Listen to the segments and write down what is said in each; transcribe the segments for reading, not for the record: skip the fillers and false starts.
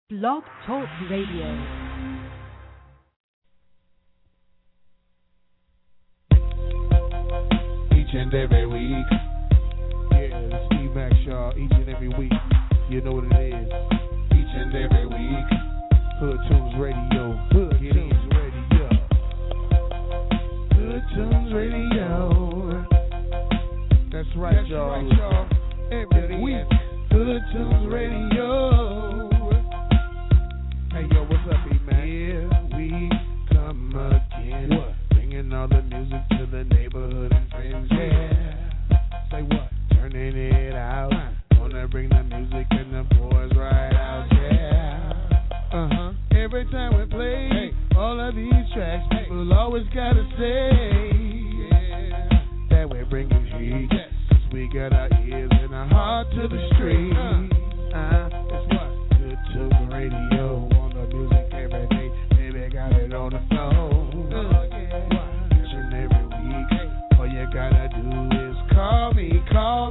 Blog Talk Radio. Each and every week. Yeah, it's Steve Max Shaw. Each and every week. You know what it is. Each and every week. Hood Tunes Radio. Hood Tunes Radio. Hood Tunes Radio. That's right, y'all. Every week. Hood Tunes Radio. Hey, yo, what's up, E-Man? Here we come again. What? Bringing all the music to the neighborhood and friends, yeah. Say what? Turning it out. Wanna bring the music and the boys right out, yeah. Every time we play all of these tracks, people always gotta say, yeah, that we're bringing heat. Yes. 'Cause we got our ears and our heart to the street. It's what? Good Tunes Radio. On the music every day. Baby, got it on the phone. Each and every week. All you gotta do is call me.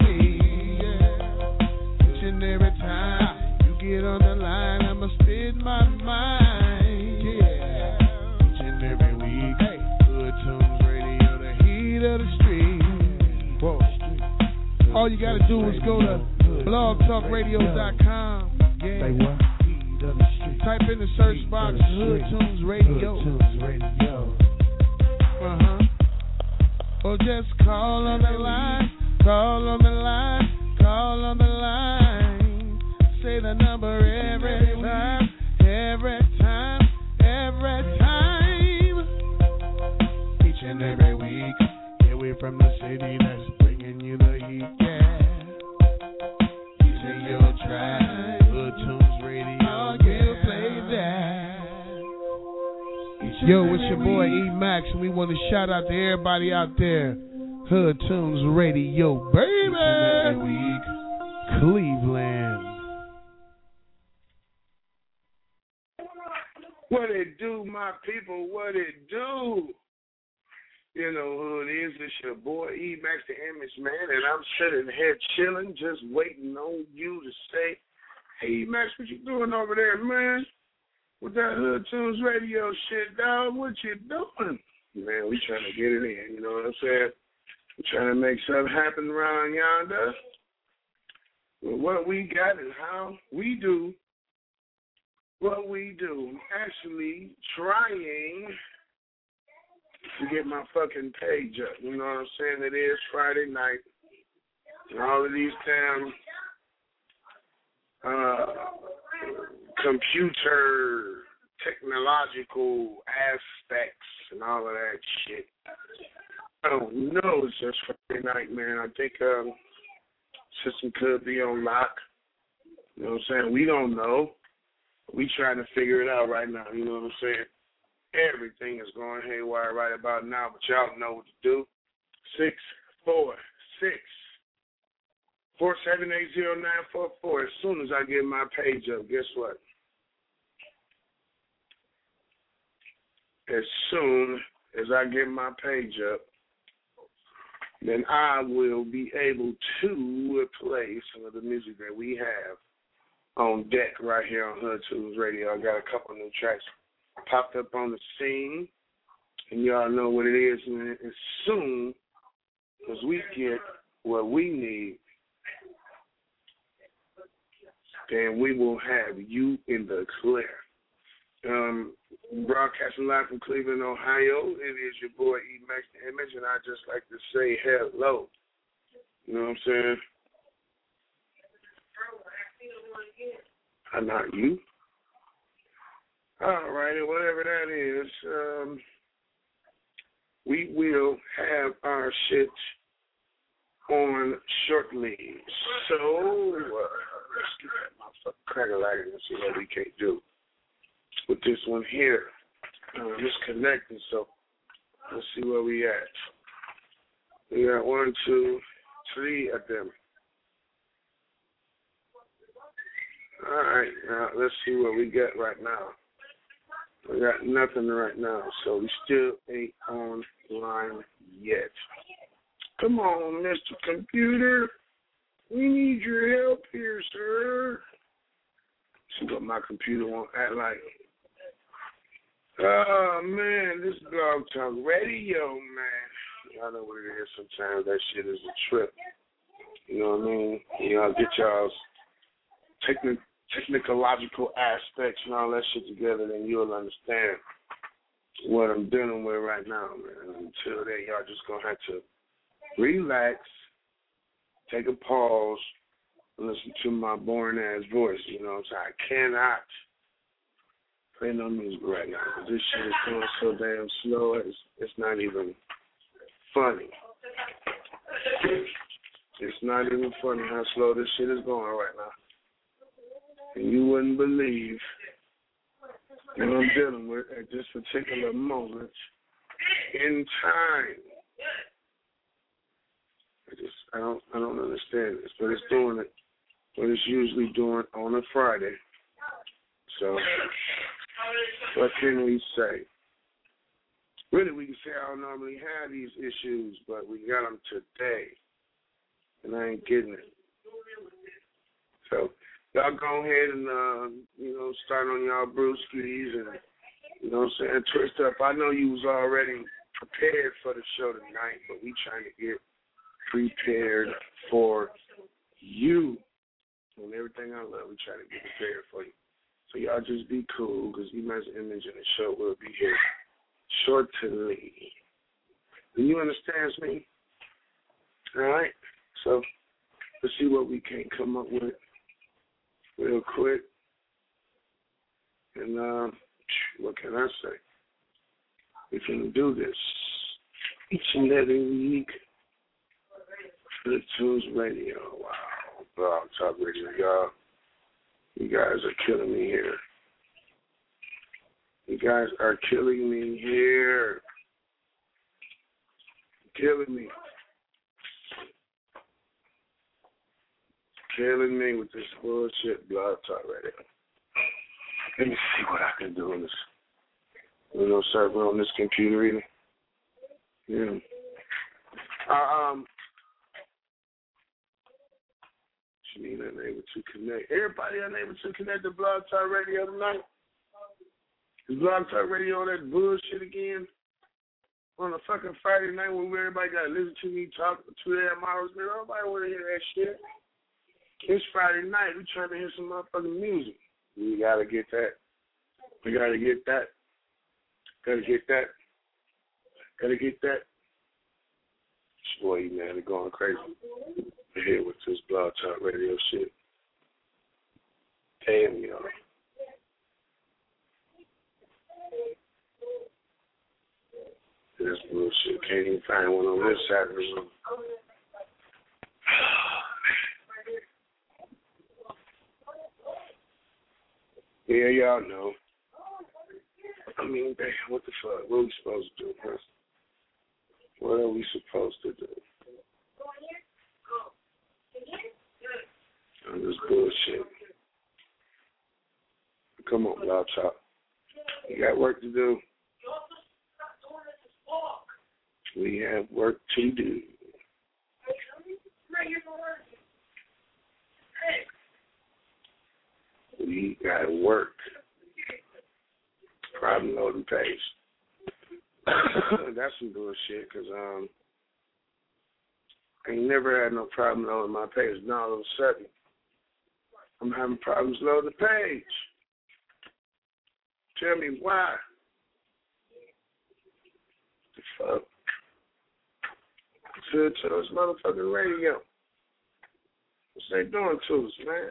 Each and every time you get on the line, I'ma spit my mind. Yeah. Each and every week. Good Tunes Radio, the heat of the street. Whoa. All you gotta do is go to blogtalkradio.com. Yeah. Say what? Type in the search box Hood Tunes Radio. Or just call on the line. Say the number every time. Each and every week. Yeah, we're from the city that's bringing you the heat. Yeah. These are your tracks. Hood Tunes Radio. We'll play that. Yo, it's your boy E-Max, and we want to shout out to everybody out there. Hood Tunes Radio, baby. Every week, Cleveland. What it do, my people? What it do? You know who it is. It's your boy E-Max, the Image Man, and I'm sitting here chilling, just waiting on you to say, hey, E-Max, what you doing over there, man? With that Hood Tunes Radio shit, dog, what you doing? Man, we trying to get it in, you know what I'm saying? We're trying to make something happen around yonder. With what we got and how we do what we do. Actually trying to get my fucking page up. You know what I'm saying? It is Friday night. And all of these damn computer technological aspects and all of that shit. I don't know. It's just Friday night, man. I think system could be on lock. You know what I'm saying? We don't know. We trying to figure it out right now. You know what I'm saying? Everything is going haywire right about now, but y'all know what to do. 646-478-0944. As soon as I get my page up, guess what? As soon as I get my page up, then I will be able to play some of the music that we have on deck right here on Hood Tunes Radio. I got a couple new tracks popped up on the scene, and y'all know what it is, man. As soon as we get what we need, then we will have you in the clear. Broadcasting live from Cleveland, Ohio, it is your boy E-Max the Image, and I just like to say hello. You know what I'm saying? Not you. All right, whatever that is, we will have our shit on shortly. So, let's get that motherfucking cracker lagging and see what we can do with this one here. Just connecting, so let's see where we at. We got 1, 2, 3 of them. All right, now let's see what we got right now. We got nothing right now, so we still ain't online yet. Come on, Mr. Computer. We need your help here, sir. See what my computer won't act like. Oh, man, this Blog Talk Radio, man. Y'all know what it is sometimes. That shit is a trip. You know what I mean? Y'all get y'all's technological aspects and all that shit together, then you'll understand what I'm dealing with right now, man. Until then, y'all just going to have to relax, take a pause, and listen to my boring-ass voice. You know what I'm saying? I cannot play no music right now. This shit is going so damn slow, it's not even funny. It's not even funny how slow this shit is going right now. And you wouldn't believe what I'm dealing with at this particular moment in time. I don't understand this, but it's doing it what it's usually doing on a Friday. So what can we say? Really, we can say I don't normally have these issues, but we got them today, and I ain't getting it. So y'all go ahead and, start on y'all brewskis and, you know what I'm saying, twist up. I know you was already prepared for the show tonight, but we trying to get prepared for you. And everything I love, we try to get prepared for you. So y'all just be cool, because Image and the show will be here shortly. Do you understand me? All right? So let's see what we can come up with real quick. And what can I say? We can do this each and every week for the Tunes Radio. Wow. Blog Talk Radio, y'all. You guys are killing me here. You guys are killing me here. Killing me. Killing me with this bullshit Blog Talk Radio. Let me see what I can do on this. Server on this computer either. Yeah. Janine unable to connect. Everybody unable to connect to Blog Talk Radio tonight. Is Blog Talk Radio on that bullshit again? On a fucking Friday night when everybody got to listen to me talk for 2 damn hours. Man, nobody want to hear that shit. It's Friday night. We trying to hear some motherfucking music. We got to get that. We got to get that. Got to get that. Got to get that. Boy, man, they're going crazy. We're here with this Blog Talk Radio shit. Damn, y'all. This bullshit. Can't even find one on this side of the room. Yeah, y'all know. I mean, what the fuck? What are we supposed to do, first? What are we supposed to do? On this bullshit. Come on, Blog Talk. You got work to do. We have work to do. We got work. Problem loading page. That's some bullshit, because I ain't never had no problem loading my page. Now all of a sudden, I'm having problems loading the page. Tell me why. The fuck? To this motherfucking radio. What's they doing to us, man?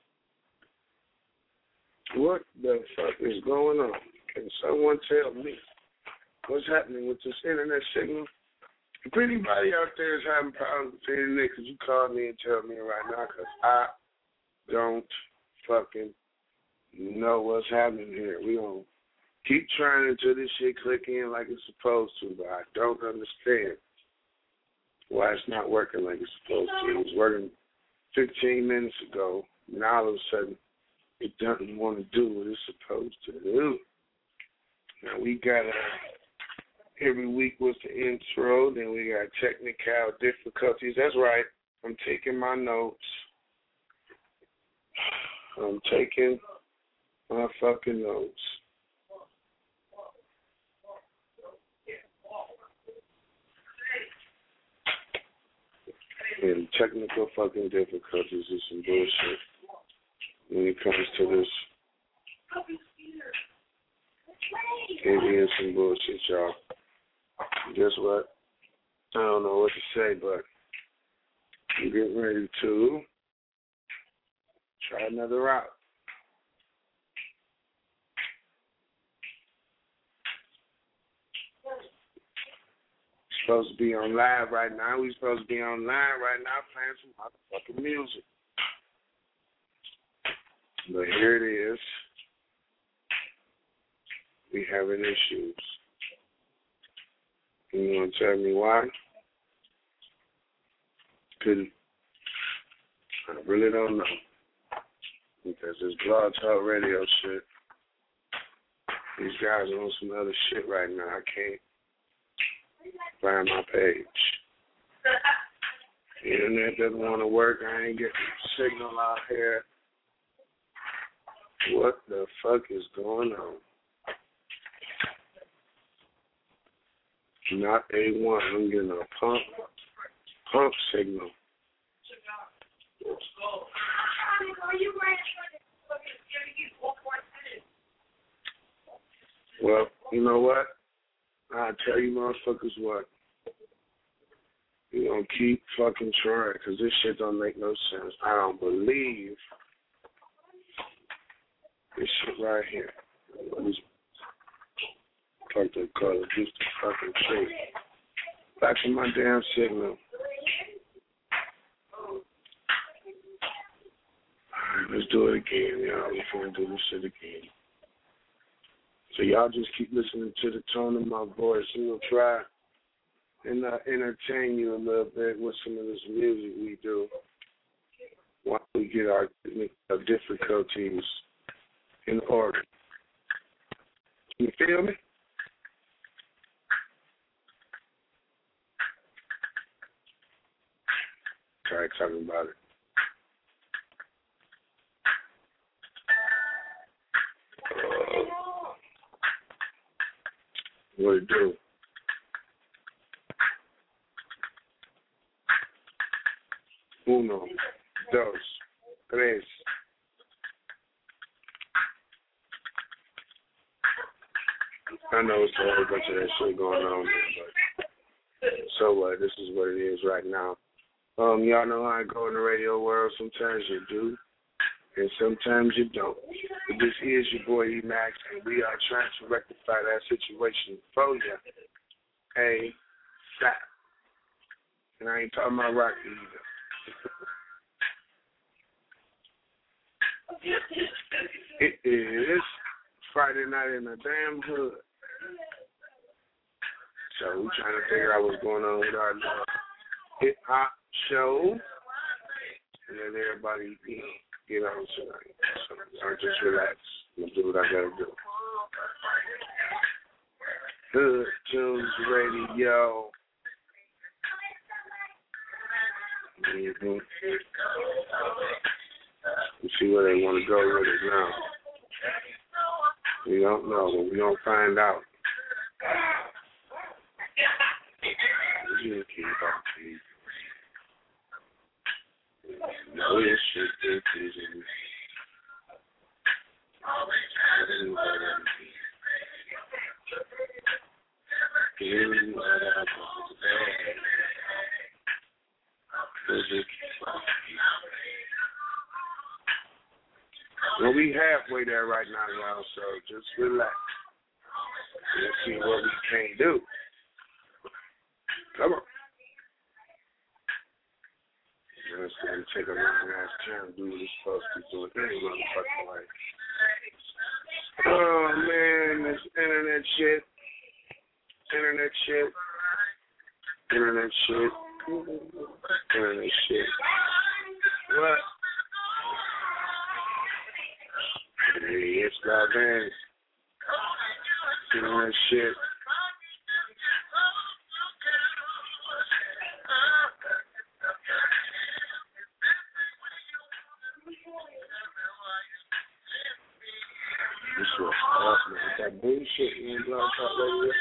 What the fuck is going on? Can someone tell me what's happening with this internet signal? If anybody out there is having problems with the internet, could you call me and tell me right now? Because I don't fucking know what's happening here. We gonna keep trying until this shit click in like it's supposed to, but I don't understand why it's not working like it's supposed to. It was working 15 minutes ago. Now all of a sudden, it doesn't want to do what it's supposed to do. Now we got every week was the intro, then we got technical difficulties. That's right. I'm taking my notes. I'm taking my fucking notes. And technical fucking difficulties is some bullshit when it comes to this. It is some bullshit, y'all. Guess what? I don't know what to say, but I'm getting ready to try another route. Supposed to be on live right now. We supposed to be on live right now playing some motherfucking music. But here it is. We having issues. You want to tell me why? Because I really don't know. Because this Blog Talk Radio shit, these guys are on some other shit right now. I can't find my page. The internet doesn't want to work. I ain't getting signal out here. What the fuck is going on? Not A1. I'm getting a pump signal. Well, you know what? I'll tell you motherfuckers what. You're going to keep fucking trying because this shit don't make no sense. I don't believe this shit right here. This fucking color, just the fucking shit. Back to my damn signal. Alright, let's do it again, y'all. We're going to do this shit again. So y'all just keep listening to the tone of my voice, and we'll try and entertain you a little bit with some of this music we do while we get our difficulties in order. You feel me? Try talking about it. What it do? Uno, dos, tres. I know it's a whole bunch of that shit going on, but so what? This is what it is right now. Y'all know how I go in the radio world. Sometimes you do, and sometimes you don't. But this is your boy E-Max, and we are trying to rectify that situation for you. Hey, stop. And I ain't talking about Rocky either. It is Friday night in the damn hood. So we're trying to figure out what's going on with our hip-hop show. And let everybody get on tonight. So I just relax and do what I gotta do. Hood Tunes Radio. Mm-hmm. We see where they want to go with it now. We don't know, but we don't find out. No, this shit is well, we halfway there right now, y'all, so just relax. Let's see what we can do. Come on. It's going to take a long ass time to do what it's supposed to do it any motherfucking way. Oh, man, this internet shit. Internet shit. What? Hey, it's God, man. Internet shit. bullshit. That bullshit in Blog Talk Radio.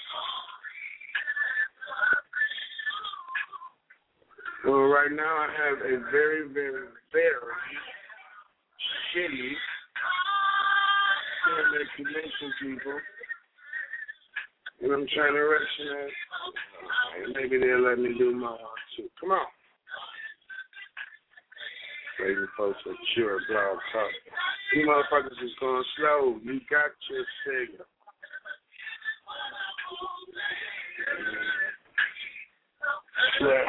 Well, right now I have a very, very, very shitty internet connection, people. And I'm trying to recognize. Maybe they'll let me do my one too. Come on. Waiting folks for sure, Blog Talk. You motherfuckers is going slow. You got your signal. Yeah.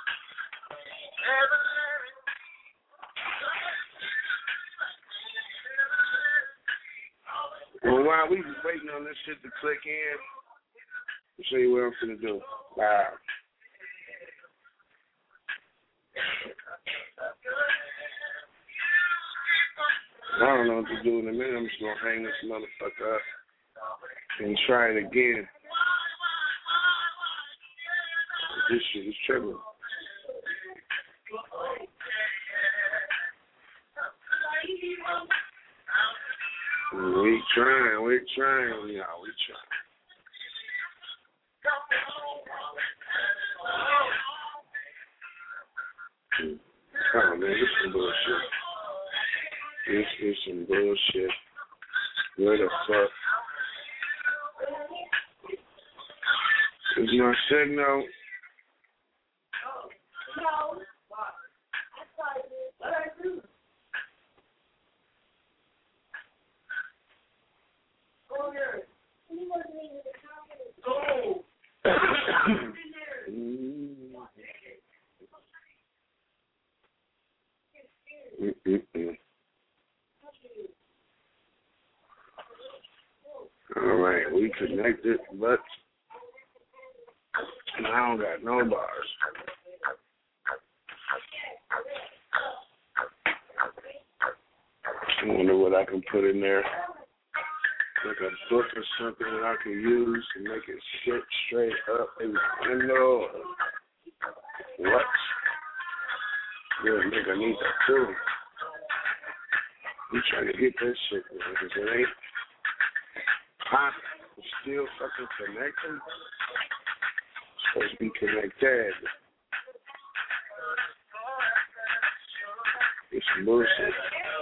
Well, while we was waiting on this shit to click in, I'll show you what I'm finna do. Wow. I don't know what to do in a minute. I'm just gonna hang this motherfucker up and try it again. This shit is tripping. We're trying, y'all. We trying. Oh man, this is some bullshit. This is some bullshit. Where the fuck is my signal? All right, we connected, but I don't got no bars. I wonder what I can put in there. Like a book or something that I can use to make it sit straight up in the window. What? Yeah, nigga, I need that too. I'm trying to get this shit, man, because it ain't hot. It's still fucking connecting. It's supposed to be connected. It's bullshit.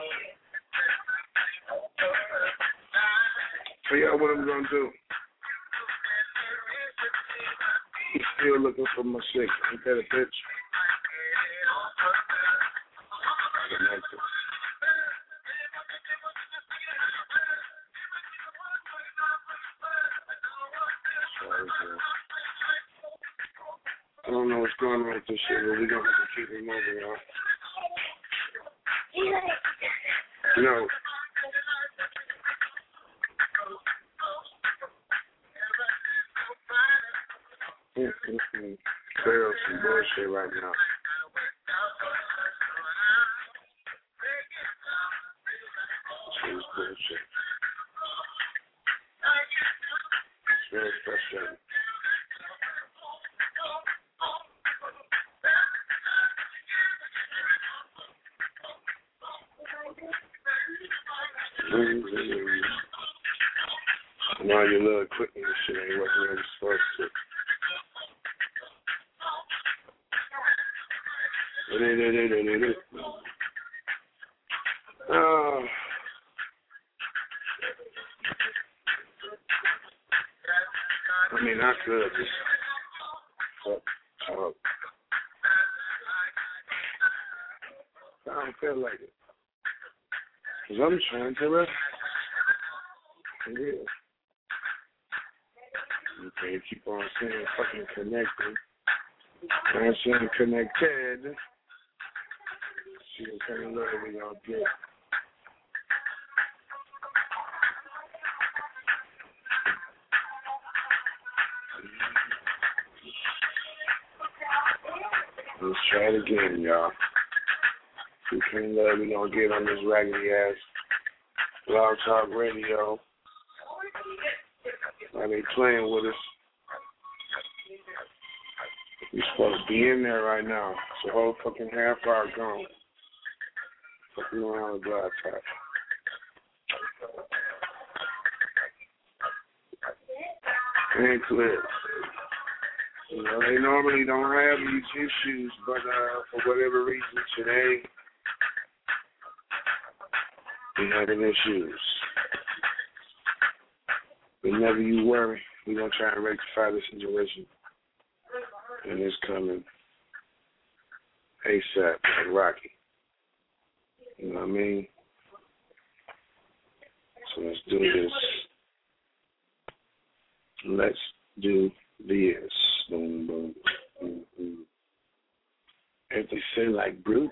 So yeah, what I'm gonna do? He's still looking for my signal. Ain't that a bitch? Connected. I don't know what's going on with this shit, but we're gonna have to keep it moving, y'all. No. Clear up some bullshit right now. This is bullshit. It's very frustrating. And all your little equipment and shit ain't working as it's supposed to. Oh. I mean, I could just fuck up. I don't feel like it. Because I'm trying to rest. Yeah. You can't keep on saying fucking connected. I'm saying connected. See what kind of love we all get. Let's try it again, y'all. See what kind of love we gonna get on this raggedy ass Blog Talk Radio. Why they playing with us? We're supposed to be in there right now. It's a whole fucking half hour gone. Fucking around with Blog Talk. and clear. You know, they normally don't have these issues, but for whatever reason today, we're having issues. But never you worry, we're going to try and rectify the situation. And it's coming ASAP, like Rocky. You know what I mean? So let's do this. Let's do this. Boom, boom, boom, boom. As they say, like Brutus.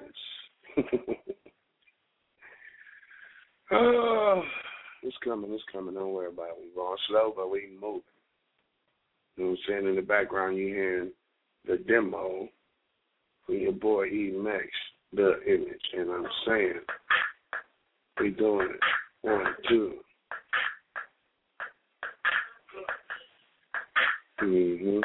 Oh, it's coming. Don't worry about it. We're going slow, but we moving. You know what I'm saying? In the background, you're hearing the demo from your boy E Max, the image. And I'm saying, we doing it. 1, 2. Mm-hmm.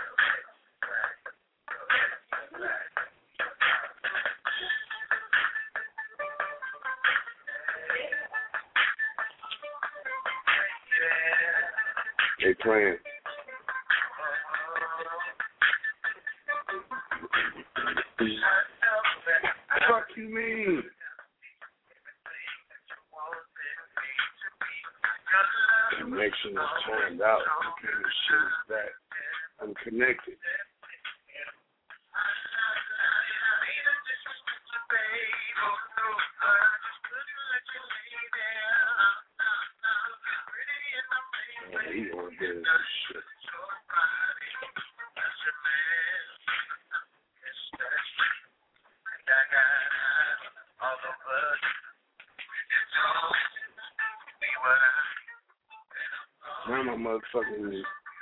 They playing. Fuck you mean? Connection is turned out. The kind of shit is that I'm connected. He on this shit. Now my motherfucking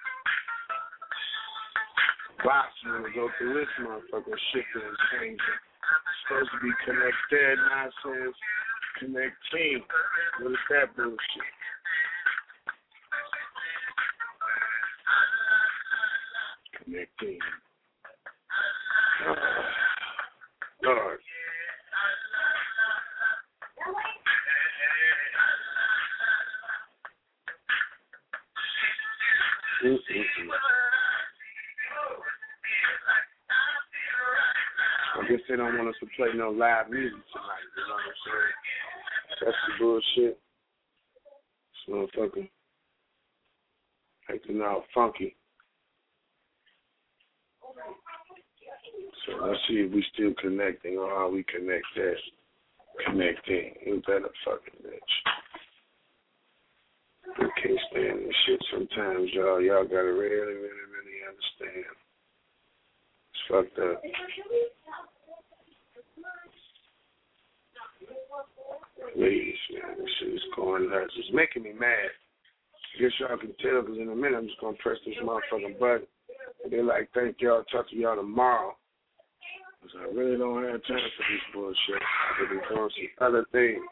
box wanna go through this motherfucking shit that is changing. Supposed to be connected, nonsense, connecting. What is that bullshit? Connecting. Lord. I guess they don't want us to play no live music tonight, you know what I'm saying? That's the bullshit. This motherfucker acting out funky. So let's see if we still connecting or how we connect that. Connecting. You better fucking bitch. I can't stand this shit sometimes, y'all. Y'all gotta really understand. It's fucked up. Please, man, this shit is going nuts. It's making me mad. I guess y'all can tell, because in a minute I'm just gonna press this motherfucking button. And they're like, thank y'all, talk to y'all tomorrow. Because I really don't have time for this bullshit. I could be doing some other things.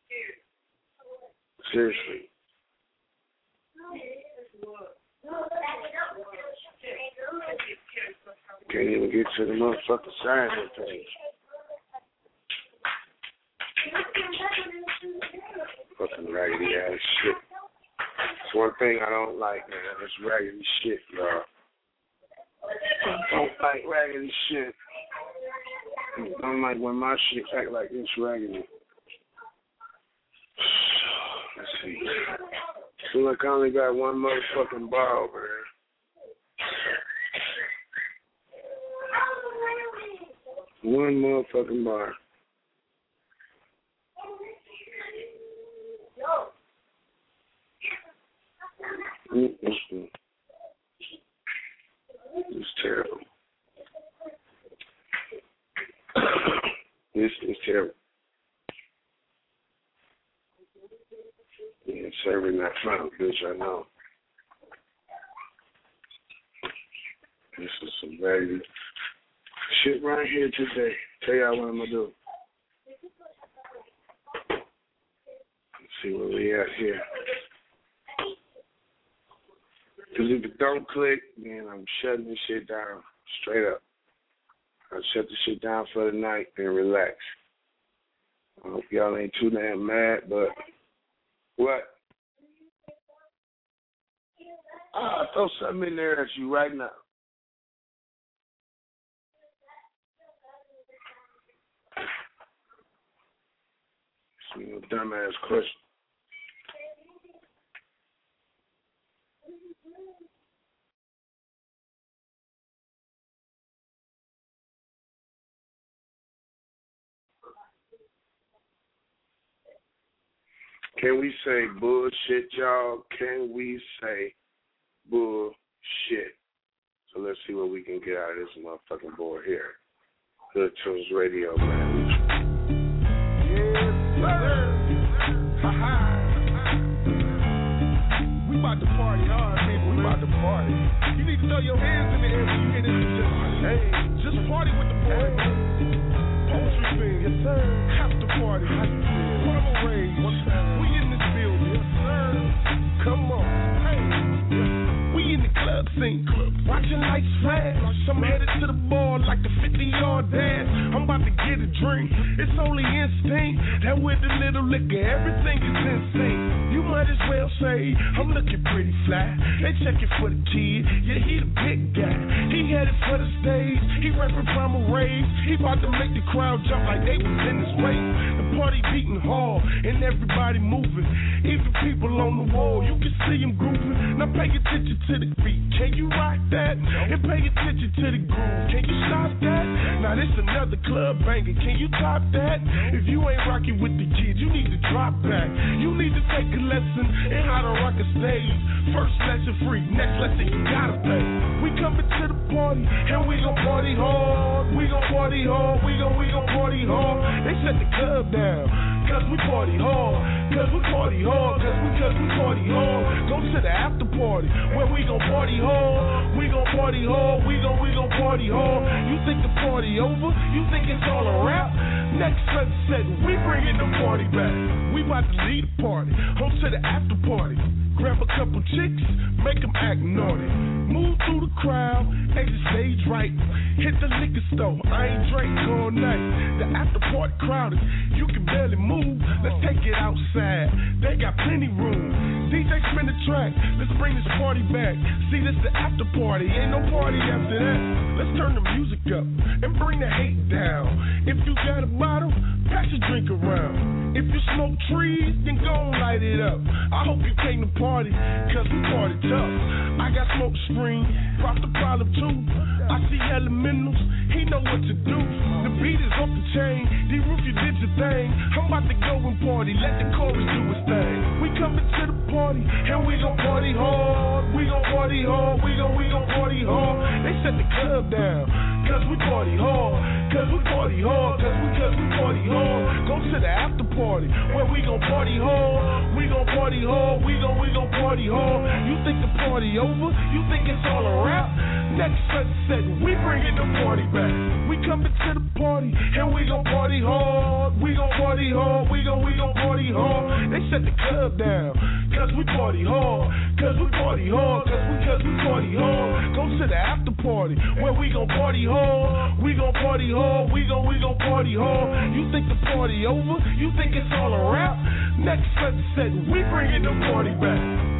Seriously. Can't even get to the motherfucking sign page. Fucking raggedy ass shit. It's one thing I don't like, man. It's raggedy shit, y'all. I don't like raggedy shit. I don't like when my shit act like it's raggedy. Let's see. So look, I only got one motherfucking bar over there. One motherfucking bar. It's terrible. This is terrible. Yeah, serving that fine bitch, I know. This is some very shit right here today. Tell y'all what I'm gonna do. Let's see where we at here. Because if it don't click, then I'm shutting this shit down straight up. I'll shut the shit down for the night and relax. I hope y'all ain't too damn mad, but what? I'll throw something in there at you right now. Some dumbass question. Can we say bullshit, y'all? Can we say bullshit? So let's see what we can get out of this motherfucking board here. Hood Tunes Radio, man. Yes, sir. Ha-ha. We about to party hard, people. We about to party. You need to throw your hands in the air when you hear this. Just party with the boys. Poetry thing. Yes, sir. After party. How you feel? Primal Rage. We in this building. Yes, sir. Come on. Hey. We in the club scene. Watching lights flash. I'm headed to the bar like the 50-yard dash. I'm about to get a drink. It's only instinct that with a little liquor, everything is insane. You might as well say I'm looking pretty fly. They checking for the kid. Yeah, he the big guy. He headed for the stage. He rapping Primal Rage. He about to make the crowd jump like they was in his race. The party beating hard and everybody moving. Even people on the wall, you can see them grooving. Now pay attention to the beat. Can you rock that? And pay attention to the groove. Can you stop that? Now this another club banger. Can you top that? If you ain't rocking with the kids, you need to drop back. You need to take a lesson in how to rock a stage. First lesson free, next lesson you gotta pay. We coming to the party and we gon' party hard. We gon' party hard. We gon' party hard. They shut the club down. Cause we party hard, cause we party hard, cause we party hard. Go to the after party, where we gon' party hard. We gon' party hard, we gon' party hard. You think the party over? You think it's all a wrap? Next sunset, we bringin' the party back. We bout to lead the party, home to the after party. Grab a couple chicks, make them act naughty. Move through the crowd, exit stage right. Hit the liquor store, I ain't drank all night. The after party crowded, you can barely move. Let's take it outside, they got plenty room. DJ spin the track, let's bring this party back. See, this the after party, ain't no party after that. Let's turn the music up and bring the hate down. If you got a bottle, pass your drink around. If you smoke trees, then go and light it up. I hope you came to party, cause we party tough. I got smoke screen, pop the problem too. I see elementals, he know what to do. The beat is off the chain, D-Roof, you did your thing. I'm about to go and party, let the chorus do its thing. We coming to the party, and we gon' party hard. We gon' party hard, we gon' party hard. They shut the club down, cause we party hard. Cause we party hard, cause we party hard. Go to the after party, where we gon' party hard. We gon' party hard, we gon' party hard. You think the party over? You think it's all a wrap? Next sunset, we bringin' the party back. We coming to the party, and we gon' party hard. We gon' party hard, we gon' party hard. They shut the club down, cause we party hard. Cause we party hard, cause we party hard. Go to the after party, where we gon' party hard. We gon' party hard, we gon' party hard. You think the party over? You think it's all a wrap? Next sunset, we bringin' the party back.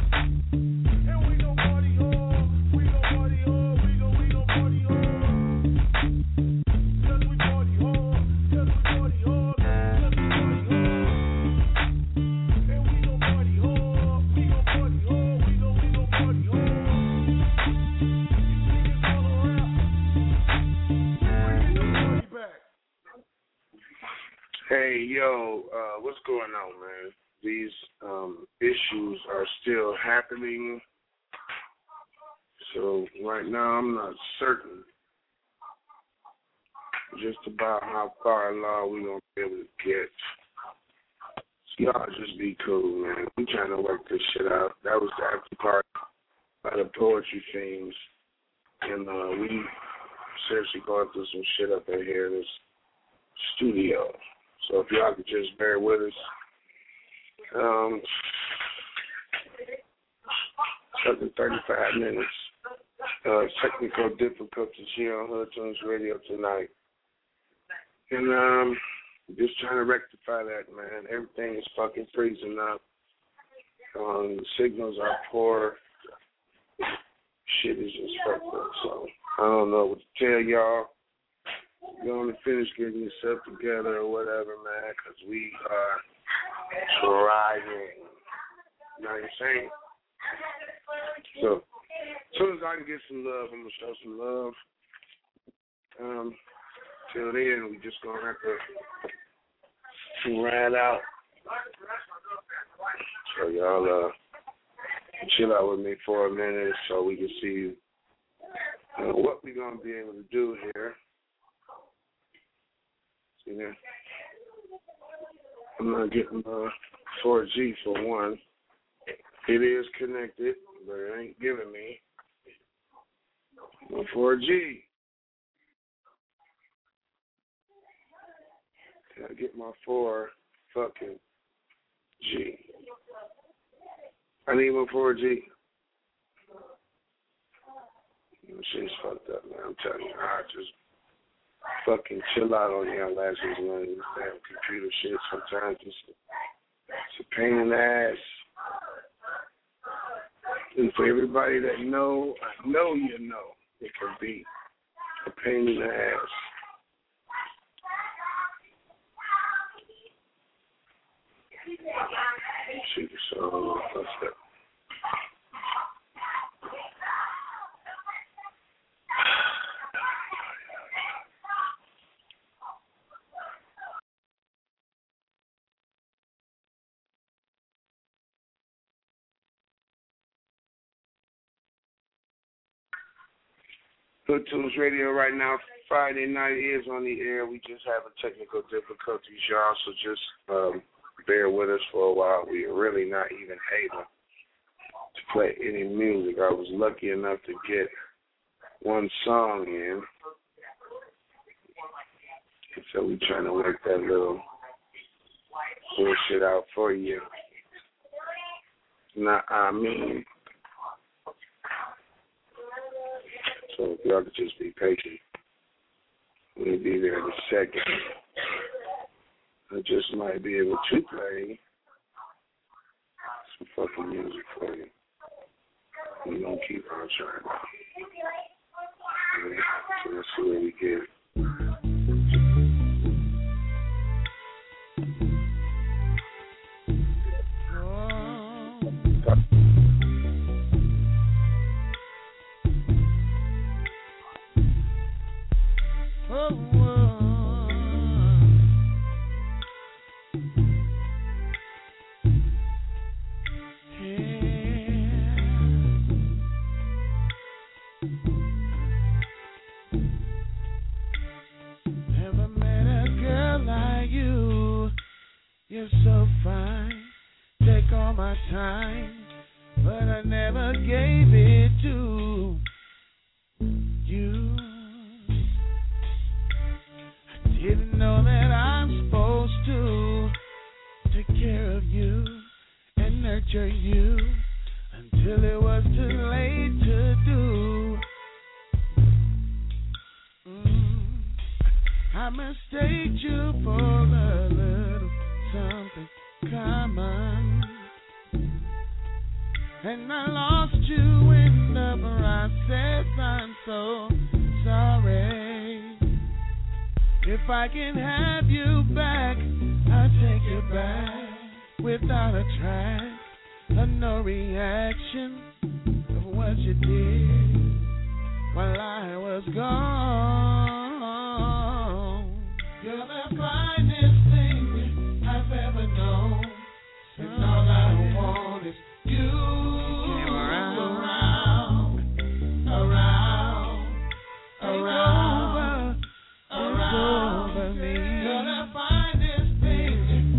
Hey, yo, what's going on, man? These issues are still happening. So right now I'm not certain just about how far along we're going to be able to get. So y'all just be cool, man. I'm trying to work this shit out. That was the after party by the poetry themes. And we seriously going through some shit up in here in this studio. So if y'all could just bear with us. Something 35 minutes. Technical difficulties here on Hood Tunes Radio tonight. And just trying to rectify that, man. Everything is fucking freezing up. The signals are poor. shit is just fucked up. So I don't know what to tell y'all. Going to finish getting yourself together or whatever, man, because we are trying. You know what I'm saying? So as soon as I can get some love, I'm going to show some love. Till then, we just going to have to ride out. So y'all chill out with me for a minute so we can see what we're going to be able to do here. See that? I'm not getting 4G for one. It is connected, but it ain't giving me no 4G. Can I get my 4 fucking G? I need my 4G. Shit's fucked up, man. I'm telling you, I just fucking chill out on y'all lashes, man. This damn computer shit sometimes it's a pain in the ass. And for everybody that know, I know you know, it can be a pain in the ass. See the song, what's that? Hood Tunes Radio right now. Friday night is on the air. We just having technical difficulties, y'all, so just bear with us for a while. We are really not even able to play any music. I was lucky enough to get one song in, and so we're trying to work that little bullshit out for you. Now, I mean, so if y'all could just be patient, we'll be there in a second. I just might be able to play some fucking music for you. We're going to keep on trying. Right, so let's see what we get. You're so fine, take all my time, but I never gave it to you. I didn't know that I'm supposed to take care of you and nurture you until it was too late to do. I mistaked you for a little something common, and I lost you in the process. I'm so sorry. If I can have you back, I'll take you back without a track, no reaction of what you did while I was gone. You're the finest thing I've ever known, and all I want is you around, over me. You're the finest thing.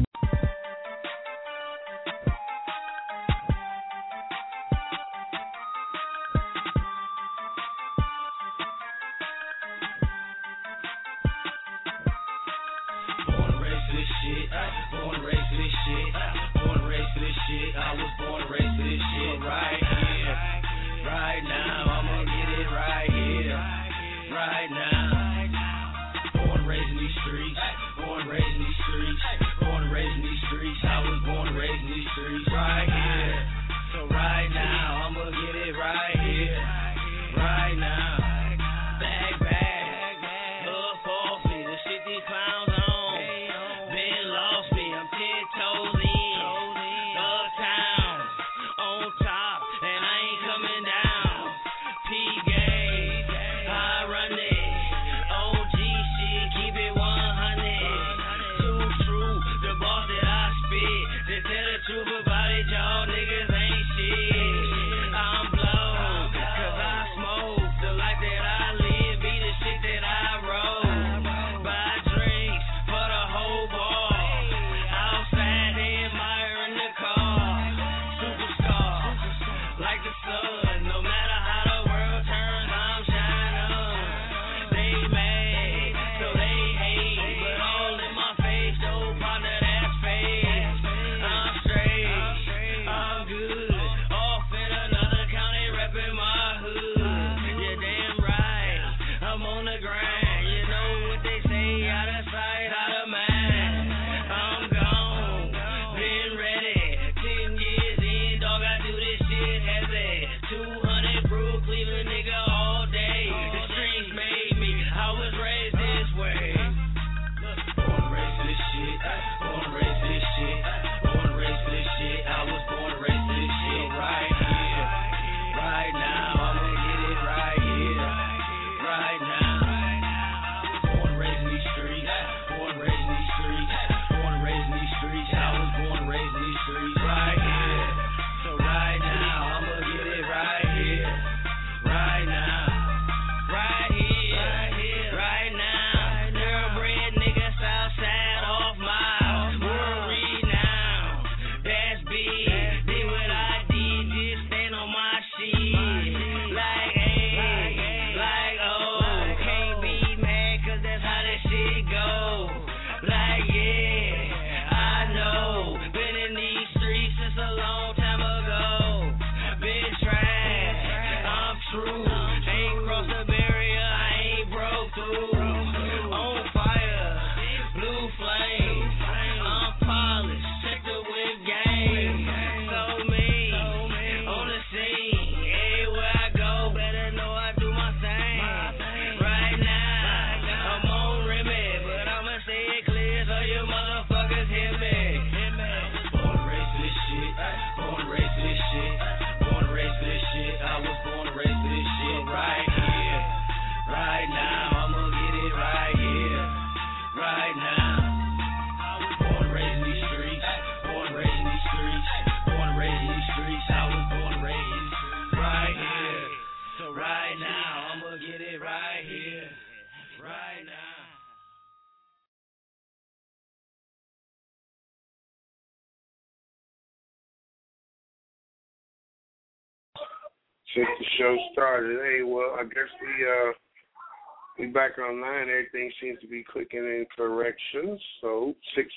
200 proof Cleveland nigga all day. The streets made me, I was raised this way. Born raised this shit, born raised this shit, born raised this shit. I was born raised this shit right here, right now. I'ma get it right here, right now. Born raised in these streets, born raised in these streets, born raised in these streets. I was born raised in these streets right here. So right now, I'ma get it right here, right now, right here, right now. Thoroughbred nigga, Southside off my worry now. That's big. Did what I did, just stand on my shit. Like A, like O. Can't be mad, cause that's how that shit go. Like yeah, I know. Been in these streets since a long time ago. Been trash, I'm true. Ain't crossed the barrier, I ain't broke through. On fire, blue flames. I'm polished, check the whip game. So mean, on the scene. Everywhere I go, better know I do my thing. Right now, I'm on Remy, but I'ma say it clear so you motherfuckers hear me. Born raised this shit, born raised this shit, born raised this shit. I was born raised this shit right here, right now. I'ma get it right here, right now. I was born raised in these streets, born raised in these streets, born raised in these streets. I was born raised in these streets right here, so right now I'ma get it right here, right now. Since the show started, hey, well, I guess we back online. Everything seems to be clicking in corrections. So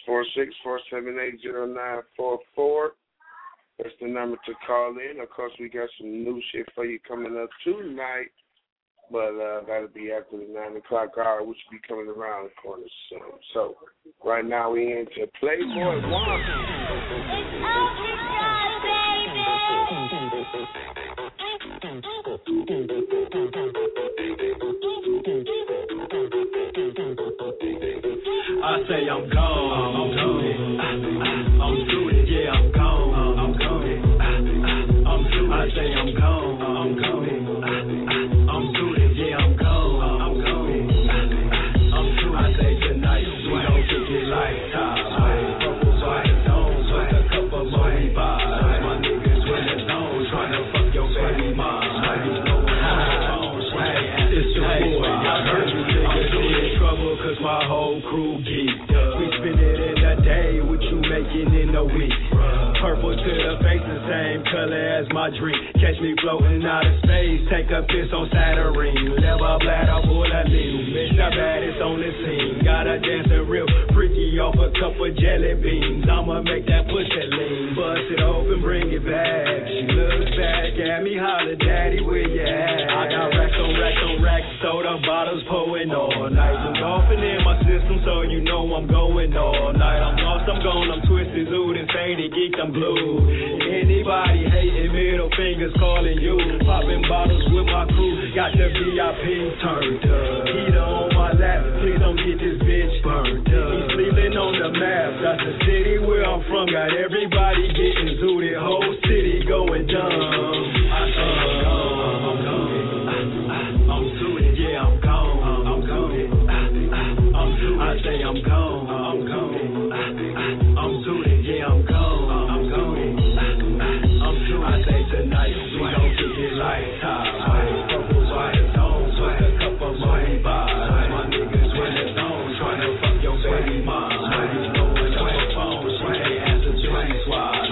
646-478-0944. That's the number to call in. Of course, we got some new shit for you coming up tonight, but that'll be after the 9 o'clock hour, which will be coming around the corner soon. So right now we into Playboy One. I say I'm gone, I'm doing it, I'm doing it, yeah, I'm gone, I'm doing it, I'm doing it, I say I'm gone, I'm doing it, I'm doing it, yeah, I'm gone, I'm doing it, I'm doing it, I say tonight, we don't kick it like top, purple white stones, with a cup of money bars, my niggas in the zone, trying to fuck your baby mom, you know it's your boy, I heard you niggas in trouble, cause my whole crew geeked up. We spend it in a day, what you making in a week? Purple to the face, the same color as my drink. Catch me floating out of space, take a piss on Saturn. Level bladder full of needles, bitch, the baddest on the scene. Gotta dancing real freaky off a couple jelly beans. I'ma make that pussy lean, bust it open, bring it back. She looks back at me, holler, daddy, where you at? I got racks on racks on racks, soda bottles pouring all night. I'm golfing in my system, so you know I'm going all night. I'm lost, I'm gone, I'm twisted, zooted, insane, geeked, I'm glued. Anybody hating, middle fingers calling you. Popping bottles with my crew, got the VIP turned up. Heater on my lap, please don't get this bitch burnt up. He's sleeping on the map, that's the city where I'm from. Got everybody getting zooted, whole city going dumb. I say I'm gone, I'm gone. I'm zooted, yeah, I'm gone, I'm zooted. I say I'm gone, I'm gone. I'm zooted, yeah, I'm gone, I'm zooted. I say tonight, we don't kick it like top. Purple white stones, with a cup of money bars. My niggas in the zone, trying to fuck your baby mom. You know it's on the phone, she can't answer to me swat.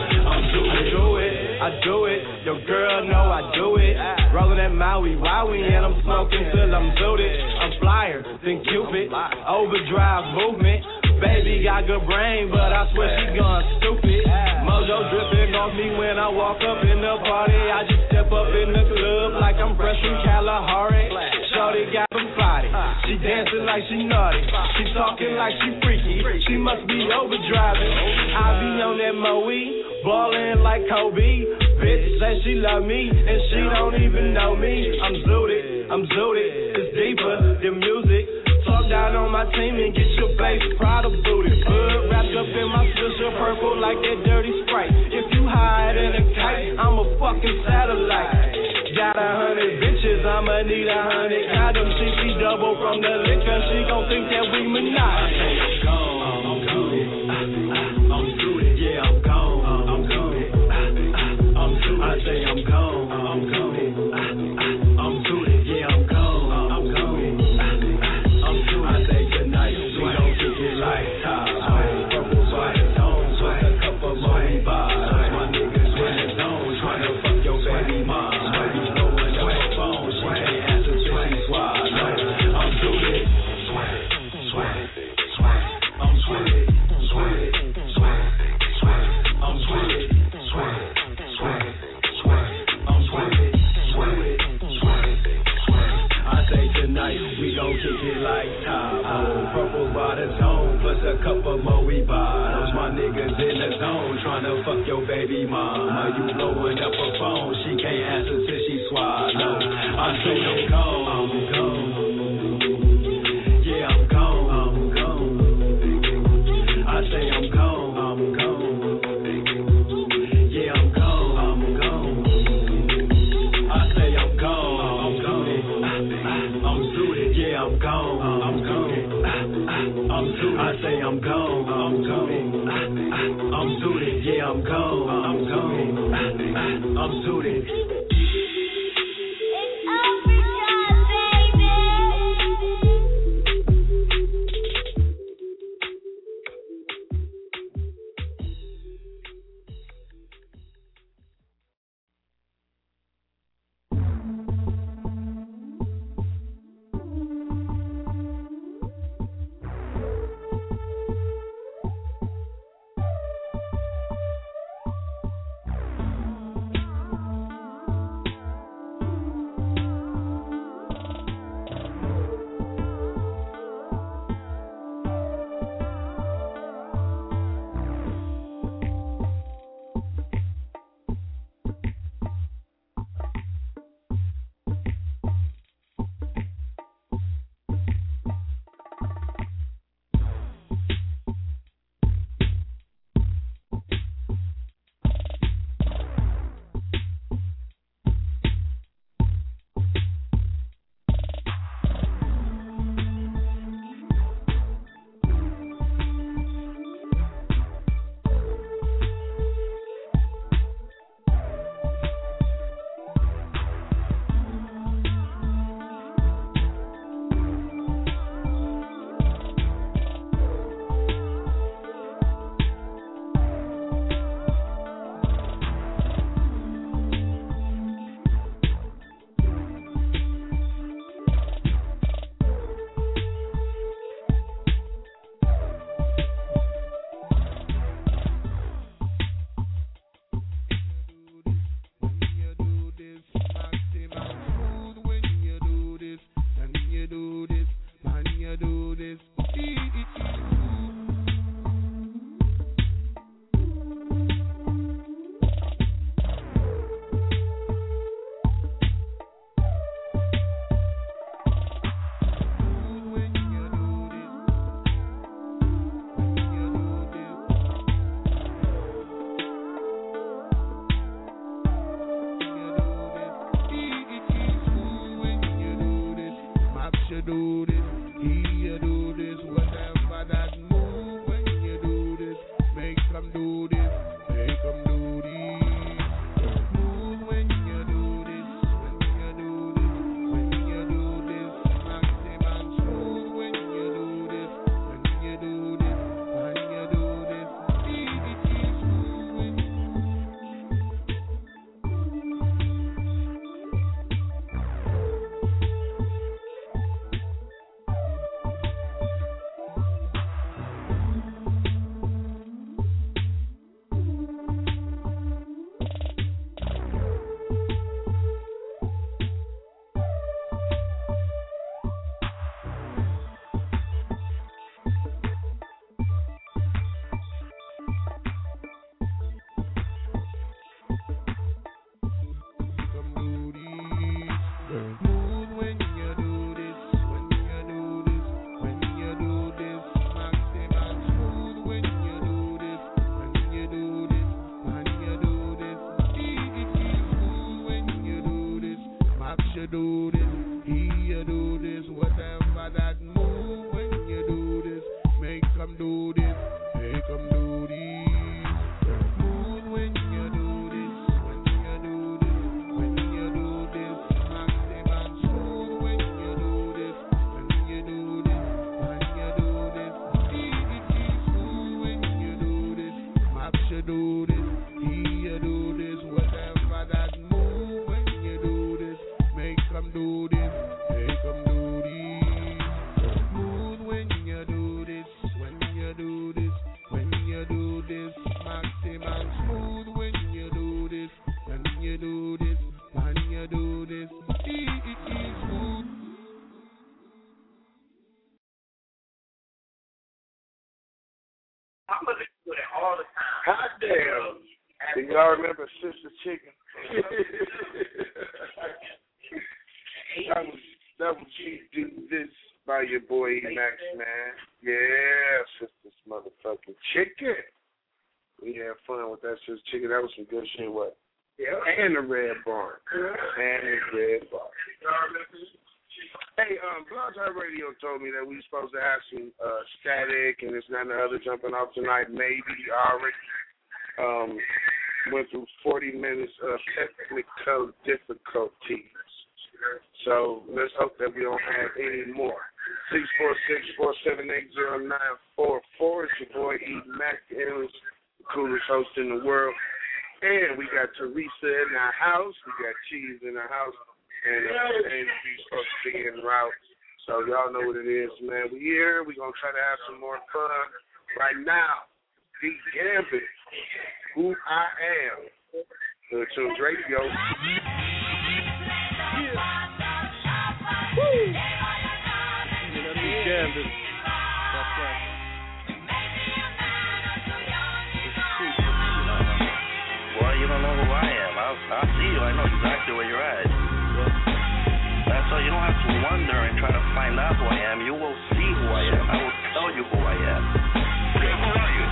I do it, your girl know I do it. Rolling that Maui, Wowie, and I'm smoking till I'm zooted. I'm flyer than Cupid, overdrive movement. Baby got good brain, but I swear she gone stupid. Mojo dripping off me when I walk up in the party. I just step up in the club like I'm fresh from Kalahari. Shorty got them body, She dancing like she naughty. She talking like she freaky. She must be overdriving. I be on that Moe, ballin' like Kobe. Bitch say she love me and she don't even know me. I'm zooted, it's deeper than music. Talk down on my team and get your face proud of booty. Hood wrapped up in my special purple like that dirty Sprite. If you hide in a kite, I'm a fucking satellite. Got 100 bitches, I'ma need 100 condoms. She double from the liquor, she gon' think that we monogamous. I'm gone, I'm zooted, yeah, I'm gone, I'm zooted. I say I'm gone, I'm zooted. I'm zooted, yeah, I'm gone, I'm zooted. I say tonight, we gon' kick it like top. Purple body tones, with a couple more bars. My niggas in the zone, tryna fuck your baby mom. You blowing up her phone, she can't answer till she swallow. I'm zooted, I'm zooted, I'm zooted, I say tonight, we gon' kick it like top. Purple bottle tone, plus a couple Moe bottles. My niggas in the zone, tryna fuck your baby mama. You blowing up her phone, she can't answer till she swallow. I say I'm gone, yeah, I'm gone, I say I'm gone, yeah, I'm gone, I say I'm gone, I'm zooted, yeah, I'm gone, I'm zooted. I say I'm gone, I'm zooted, yeah, I'm gone, I'm zooted. remember Sister Chicken. that was She Do This by your boy E-Max, man. Yeah, Sister's motherfucking Chicken. We had fun with that Sister Chicken. That was some good shit, what? Yeah. And the Red Barn. And the Red Barn. Hey, Blog Talk Radio told me that we supposed to have some static and this and that and the other jumping off tonight. Maybe already went through 40 minutes of technical difficulties. So let's hope that we don't have any more. 646-478-0944. It's your boy E-Mac, the coolest host in the world. And we got Teresa in our house. We got Cheese in our house. And she's supposed to be en route. So y'all know what it is, man. We here. We're going to try to have some more fun. Right now, D Gambit, Who I Am, Hood Tunes Radio. Woo! D Gambit. That's right. Well, you don't know who I am. I'll see you. I know exactly where you're at. That's why you don't have to wonder and try to find out who I am. You will see who I am. I will tell you who I am. Okay, who are you?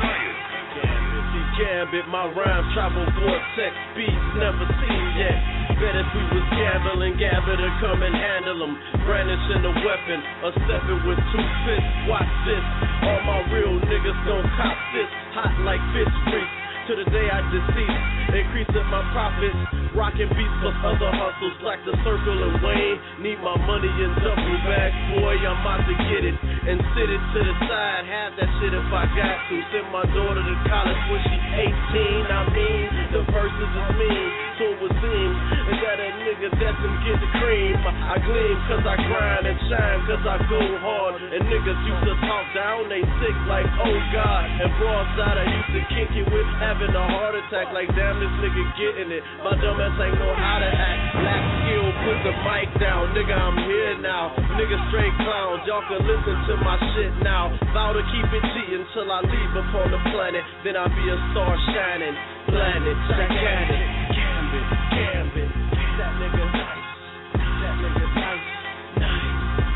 Gambit, my rhymes travel vortex speeds never seen yet. Bet if we was gambling, gather to come and handle them. Brandishing a weapon, a stepping with 2 fists. Watch this, all my real niggas gon' cop this. Hot like fish grease. To the day I deceased, increasing my profits, rocking beats plus other hustles like the Circle and Wayne. Need my money in double bags, boy, I'm about to get it and sit it to the side. Have that shit if I got to. Send my daughter to college when she 18. I mean, the verses is mean, so it would seem that a nigga destined get the cream. I gleam cause I grind and shine cause I go hard. And niggas used to talk down, they sick like oh God. And broadside I used to kick it with having a heart attack like damn this nigga getting it. My dumb ass ain't know how to act. Lack skill, put the mic down. Nigga, I'm here now. Nigga straight clowns, y'all can listen to my shit now. Vow to keep it G until I leave upon the planet. Then I'll be a star shining. Planet, gigantic. Gambit, Gambit. That nigga nice. That nigga nice. Nice.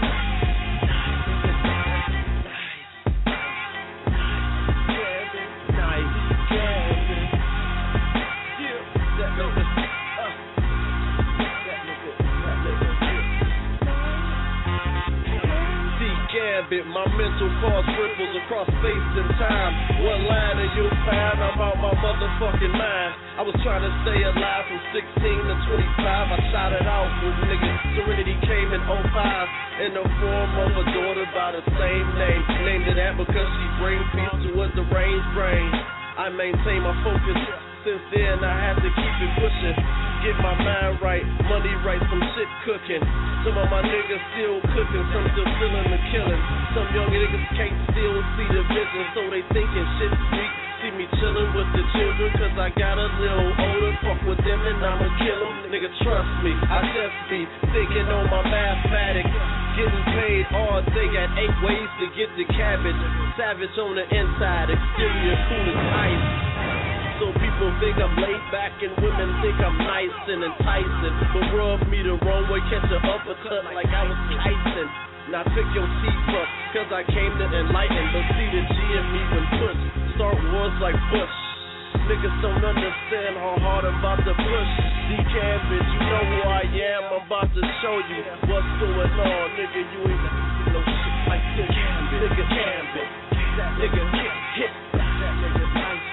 Gambit, my mental cause ripples across space and time. One line in your pad, I'm out my motherfucking mind. I was trying to stay alive from 16 to 25. I shot it out with niggas. Serenity came in 05 in the form of a daughter by the same name. Named it that because she brings peace to a deranged brain. I maintain my focus. Since then I had to keep it pushing. Get my mind right, money right, some shit cooking. Some of my niggas still cooking, some still feeling the killing. Some young niggas can't still see the vision, so they thinking shit sweet. See me chillin' with the children, cause I got a little older. Fuck with them and I'ma kill them. Nigga, trust me, I just be thinking on my mathematics. Getting paid all day, got 8 ways to get the cabbage. Savage on the inside, exterior cool as ice. So people think I'm laid back and women think I'm nice and enticing. But rub me the wrong way, catch an uppercut like I was Tyson. Now pick your teeth up, cause I came to enlighten. But see the G in me when pushed, start wars like Bush. Niggas don't understand how hard I'm about to push. D-Gambit, you know who I am, I'm about to show you what's going on. Nigga, you ain't seen no shit like this. Nigga, Gambit, that nigga hit, that nigga nice.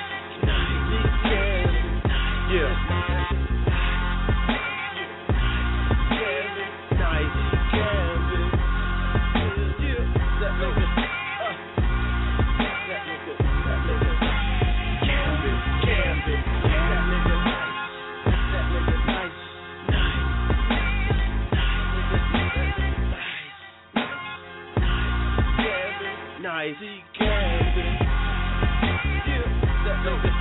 Yeah. Nice. Gambit. Yeah. That nigga. That nigga. Gambit. Gambit. That nigga nice. That nigga nice. Nice. Gambit. Nice. Gambit. Yeah. That nigga.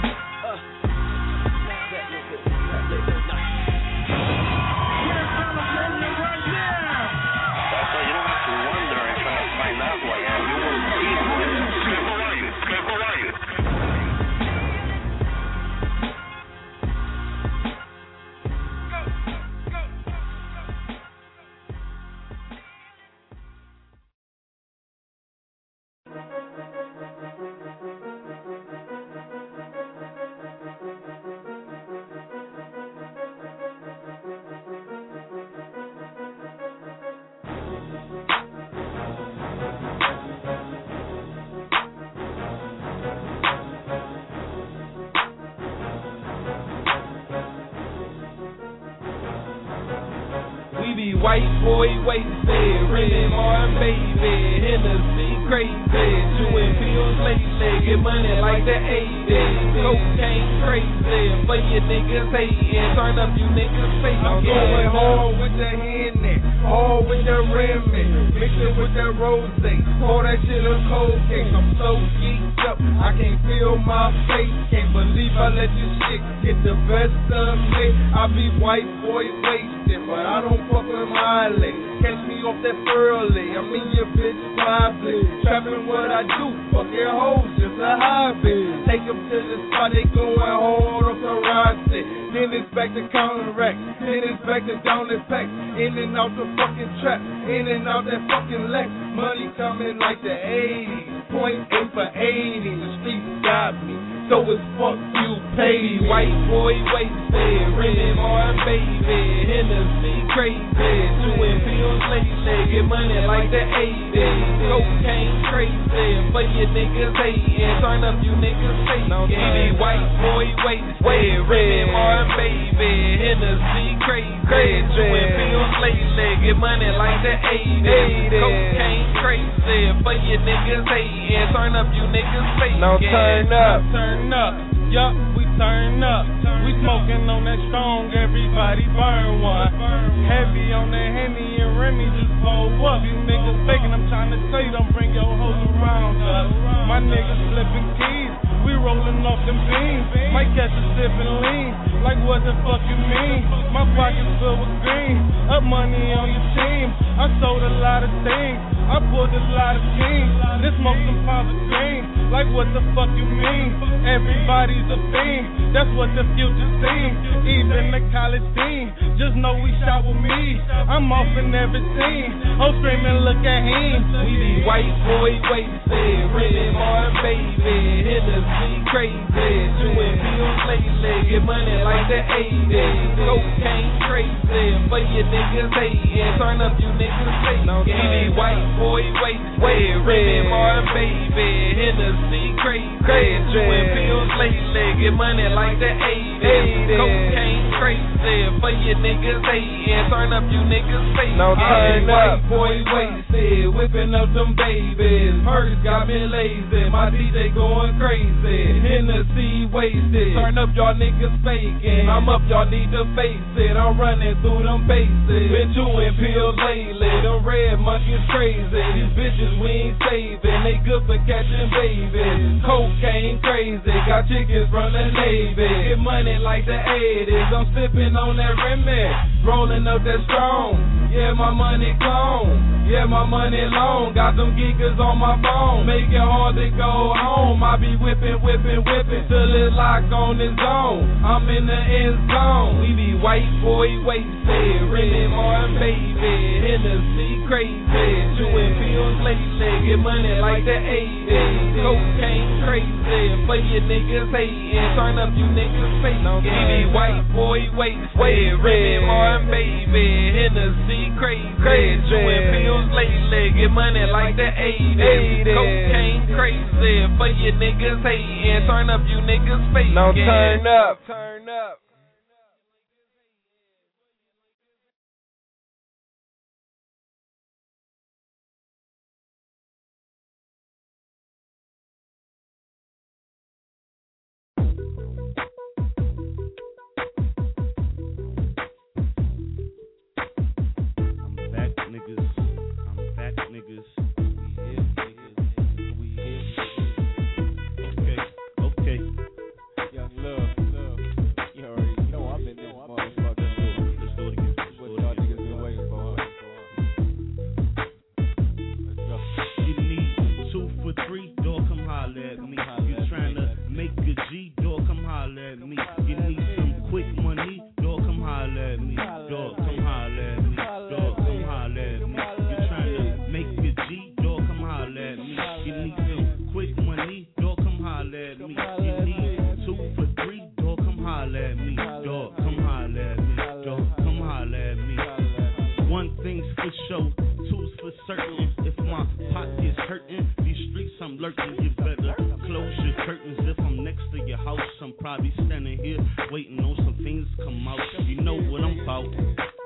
be white boy wasted, Remy Martin baby, Hennessy crazy, doing pills lately, get money like the 80s, cocaine crazy, for you niggas hating, turn up you niggas face. I'm going hard with the Henny, hard with the Remy, mix it with that rose, pour that shit a cold case. I'm so geeked up, I can't feel my face, can't believe I let this shit get the best of me. I be white boy wasted, but I don't fuck with my lady. Catch me off that early, I'm in your bitch probably. Trapping what I do, fuck your hoes, just a hobby. Take them to the spot, they going hard off the roster. Then it's back to counteract, then it's back to down the pack. In and out the fucking trap, in and out that fucking Lex. Money coming like the 80s, 0.8 for 80. The streets got me, so it's fuck you pay. White boy wasted, Remy Martin baby, Hennessy crazy, doing pills lately, get money like the 80s, cocaine crazy, for you niggas hating, turn up you niggas faking. Be white boy wasted, Remy Martin baby, Hennessy crazy, doing pills lately, get money like the 80s, cocaine crazy, for you niggas hating, turn up you niggas faking. Now turn up. Turn up, yup, we turn up. We smoking on that strong, everybody burn one. Heavy on that Henny and Remy, just pull up. You niggas faking, I'm trying to tell you, don't bring your hoes around us. My niggas flipping keys, we rolling off them beans. Might catch a sip and lean, like what the fuck you mean? My pockets filled with green, up money on your team. I sold a lot of things, I pulled a lot of teams. This smoke some pounds of green, like what the fuck you mean? Everybody's a fiend, that's what the future seems. Even the college team, just know we shot with me. I'm off in every scene, oh screaming look at him. We be white boy wasted, Remy Martin baby, Hennessy crazy, doing pills lately, get money like the 80s, cocaine crazy, for you niggas hating, turn up you niggas faking. We be white boy wasted, Remy Martin baby, Hennessy crazy, doing pills lately, get money like the 80s, cocaine crazy, for you niggas hating, turn up you niggas faking. Now turn up. White boy wasted, whipping up them babies, Purse got me lazy, my DJ going crazy, Hennessy wasted, turn up y'all niggas faking, I'm up y'all need to face it, I'm running through them bases, been chewing pills lately, them red monkeys crazy, these bitches we ain't saving, they good for catching babies, cocaine crazy, got chickens from the Navy, get money like the 80s, I'm sipping on that Remy, rolling up that strong, yeah my money gone, yeah my money long, got them geekers on my phone, make it hard to go home, I be whipping till it lock on the zone, I'm in the end zone, we be white boy wasted, Remy Martin baby, Hennessy crazy, doing pills lately, get money like the 80s, cocaine crazy, for you niggas hating, turn up you niggas faking. We be white boy wasted, Remy Martin baby, Hennessy crazy, doing pills lately, get money like the 80s, cocaine crazy, for you niggas hating, turn up you niggas faking. Now turn up. Turn up.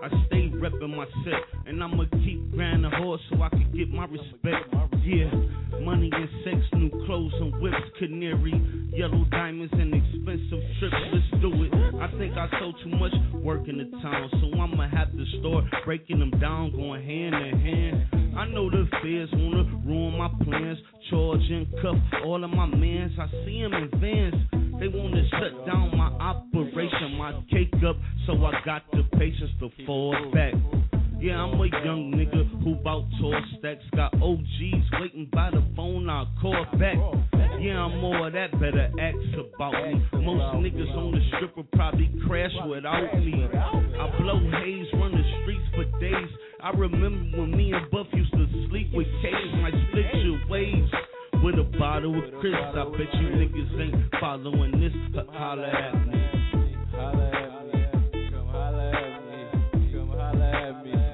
I stay reppin' my set, and I'ma keep grinding hard so I can get my respect. Yeah, money and sex, new clothes and whips, canary, yellow diamonds and expensive trips. Let's do it. I think I sold too much work in the town, so I'ma have to start breaking them down, going hand in hand. I know the feds wanna ruin my plans, charge and cuff all of my mans. I see them in vans. They wanna shut down my operation, my cake up, so I got the patience to fall back. Yeah, I'm a young nigga who bout tall stacks. Got OGs waiting by the phone, I'll call back. Yeah, I'm more of that, better ask about me. Most niggas on the strip will probably crash without me. I blow haze, run the streets for days. I remember when me and Buff used to sleep with K's. Might split your waves with a bottle of Chris. I bet you niggas ain't following this. Holla at me. Holla at me. Come holla at me. Come holla at me.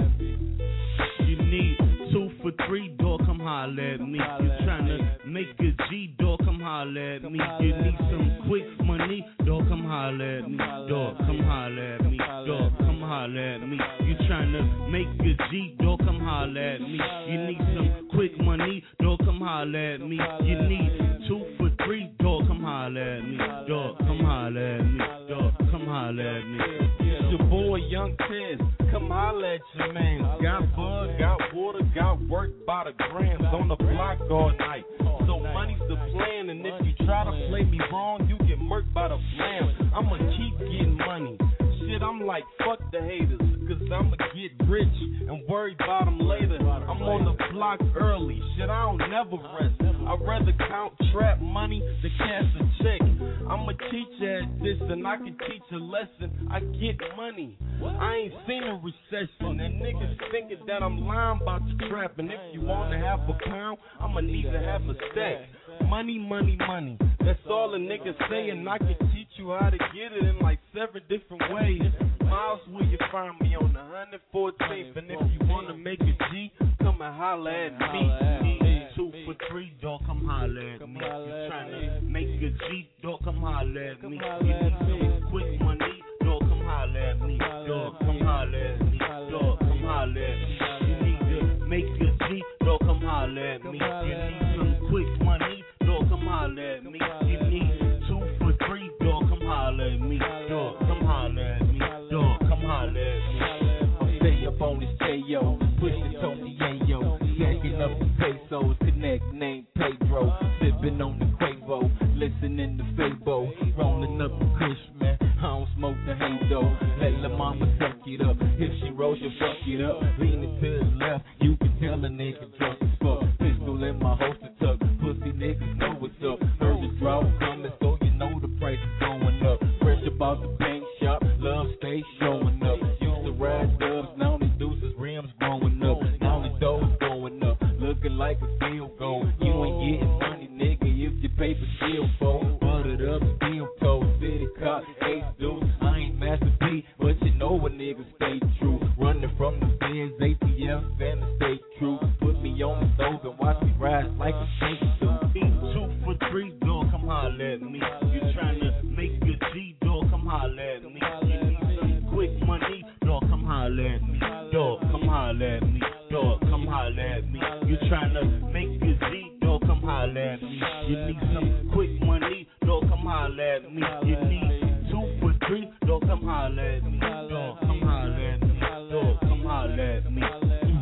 You need 2 for $3, dawg, come holla at me. You tryna make a G, dawg, come holla at me. You need some quick money, dawg, come holla at me. Dawg, come holla at me. Dawg, come holla at me. You tryna make a G, dawg, come holla at me. You need some quick money, dawg, come holla at me. You need 2 for $3, dawg, come holla at me. Dawg, come holla at me. Dawg, come holla at me. It's your boy Young Tez, come holla at your man. Got bug, got water, got work by the grams on the block all night. So money's the plan, and if you try to play me wrong, you get murked by the flam. I'ma keep getting money. Shit, I'm like, fuck the haters, cause I'ma get rich and worry about them later. I'm on the block early, shit, I don't never rest. I'd rather count trap money than cash a check. I'm a teacher at this, and I can teach a lesson. I get money, I ain't seen a recession, and niggas thinking that I'm lying about the trap. And if you wanna have a pound, I'ma need to have a stack. Money, money, money, that's all a nigga say, and I can teach you how to get it in like 7 different ways. Miles, will you find me on the 114th? And if you wanna make a G, come and holla at me. 2 for $3, dawg, come holla at me. You tryna make a G, dawg, come holla at me. You need some quick money, dawg, come holla at me. Dawg, come holla at me. Dawg, come holla at me. You need to make a G, dawg, come holla at me. You need some quick money, dawg, come holla at me. You need 2 for $3, dawg, come holla at me. Dawg, come holla at me. Dawg, come holla at me. I'm stay up on this J.O., pushing Tony Ayo, stacking up the pesos, connect name Pedro, sipping on the Quavo, listening to Fabo, rolling up the Kush, man, I don't smoke the Halo, let la mama suck it up, if she rolls you fuck it up, leaning to the left, you can tell a nigga drunk as fuck, pistol in my holster tuck, pussy niggas know what's up, heard the drought coming, so you know the price is going up, fresh about the paint shop, love stay showing up, used to ride dubs, now they deuces, rims growing up, now the doors going up, looking like a field goal, you ain't getting money, nigga, if your paper still fold, buttered up, steel toe, city cop, ace dudes, I ain't Master P, but you know a nigga stay true, running from the feds, ATF, and the state troops, put me on the stove and watch me rise like a snake suit. 2 for $3, dawg, come holla at me. You tryna make a G, dawg, come holla at me. You need some quick money, dawg, come holla at me. Dawg, come holla at me. Dawg, come holla at me. You tryna make a G, dawg, come holla at me. You need some quick money, dawg, come holla at me. You need 2 for $3, dawg, come holla at me. Dawg, come holla at me. Dawg, come holla at me.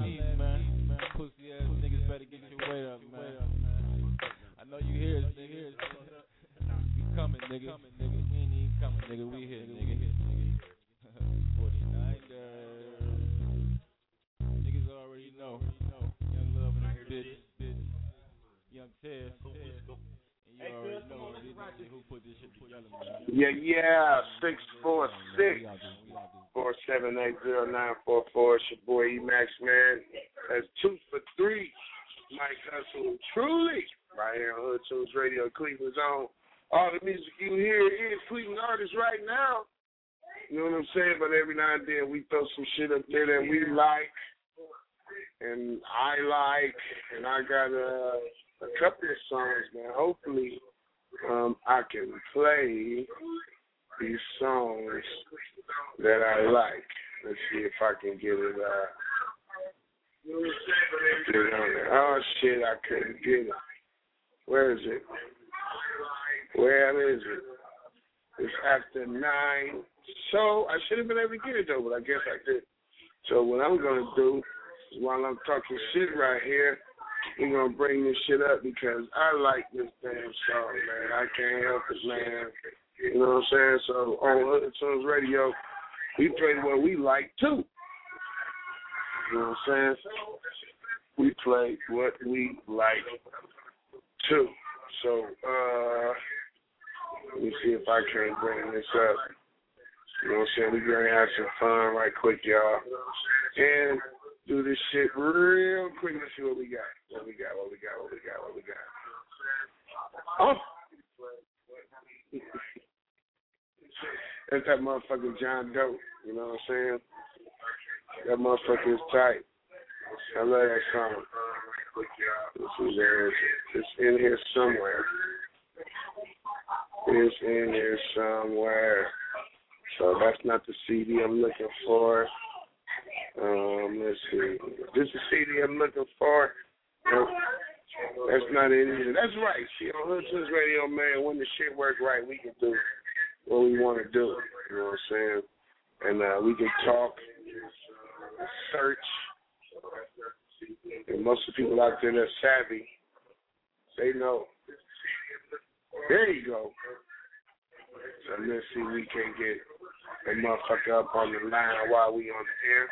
Pussy ass niggas better get your weight up, man. I know you hear us, nigga. We coming, nigga. We ain't even coming, nigga. We here, nigga. 49 niggas already know. Young Love in this bitch. Young Tez. And you already know who put this shit together, man. Yeah. 646-478-0944. It's your boy E-Max, man. That's 2 for $3. Mike Hustle, truly, right here on Hood Tunes Radio, Cleveland's own. All the music you hear is Cleveland artists right now. You know what I'm saying? But every now and then we throw some shit up there that we like, and I like, and I got a couple of songs, man. Hopefully, I can play these songs that I like. Let's see if I can get it. Get it on there. Oh shit, I couldn't get it. Where is it? Where is it? It's after 9. So I should have been able to get it though, but I guess I did. So what I'm gonna do is while I'm talking shit right here, we're gonna bring this shit up because I like this damn song, man. I can't help it, man. You know what I'm saying? So on Hood Tunes Radio, we play what we like too. You know what I'm saying? We play what we like too. So let me see if I can bring this up. You know what I'm saying? We're going to have some fun right quick, y'all. And do this shit real quick. Let's see what we got. What we got. Oh! That's that motherfucking John Doe. You know what I'm saying? That motherfucker is tight. I love that song. It's in here somewhere. It's in here somewhere. So that's not the CD I'm looking for. Let's see. This is the CD I'm looking for. That's not it either. That's right. See, on Hood Tunes Radio, man, when the shit work right, we can do what we want to do. You know what I'm saying? And we can talk, search. And most of the people out there that's savvy, they know. There you go. So let's see if we can get a motherfucker up on the line while we on the air.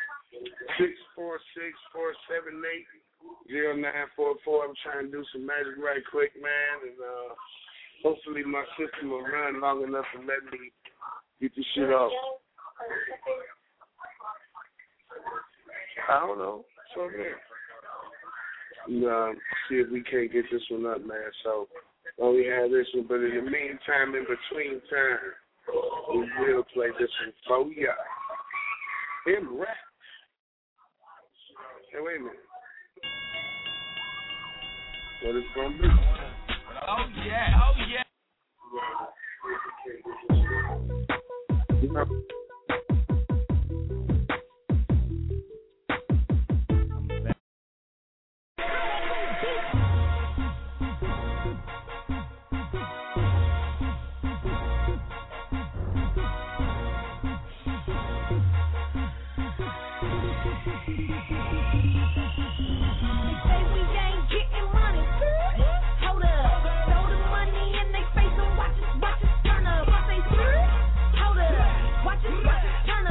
646-478-0944. I'm trying to do some magic right quick, man. And hopefully my system will run long enough to let me get this shit off. I don't know. It's over there. See if we can't get this one up, man. So we have this one, but in the meantime, in between time, we will play this one for ya. In rap. Hey, wait a minute. What it's gonna be? Oh yeah. You know, Turn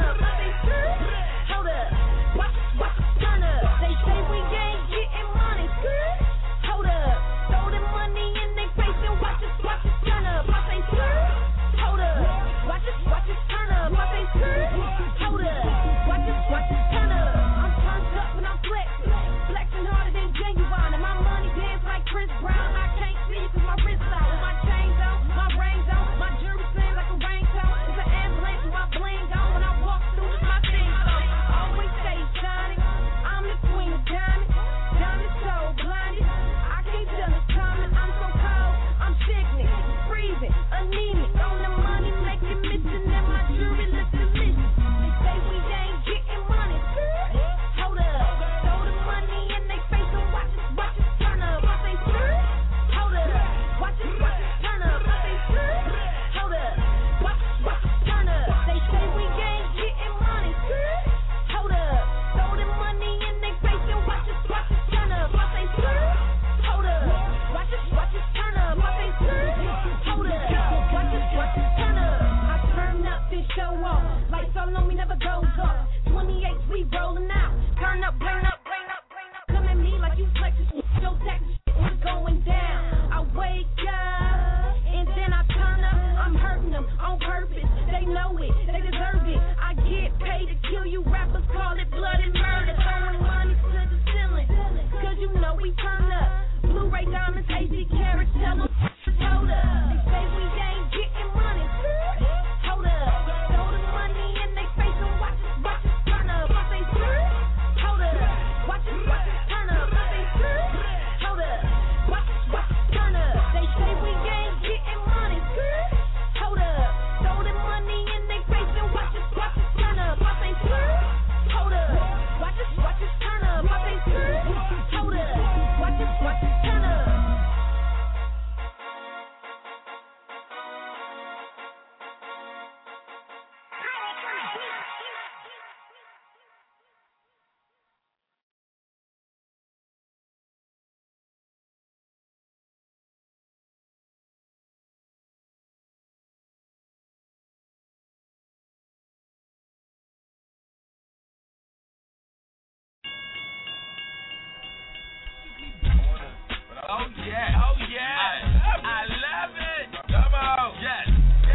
Oh yeah, oh yeah. I love it. Come on. Yes.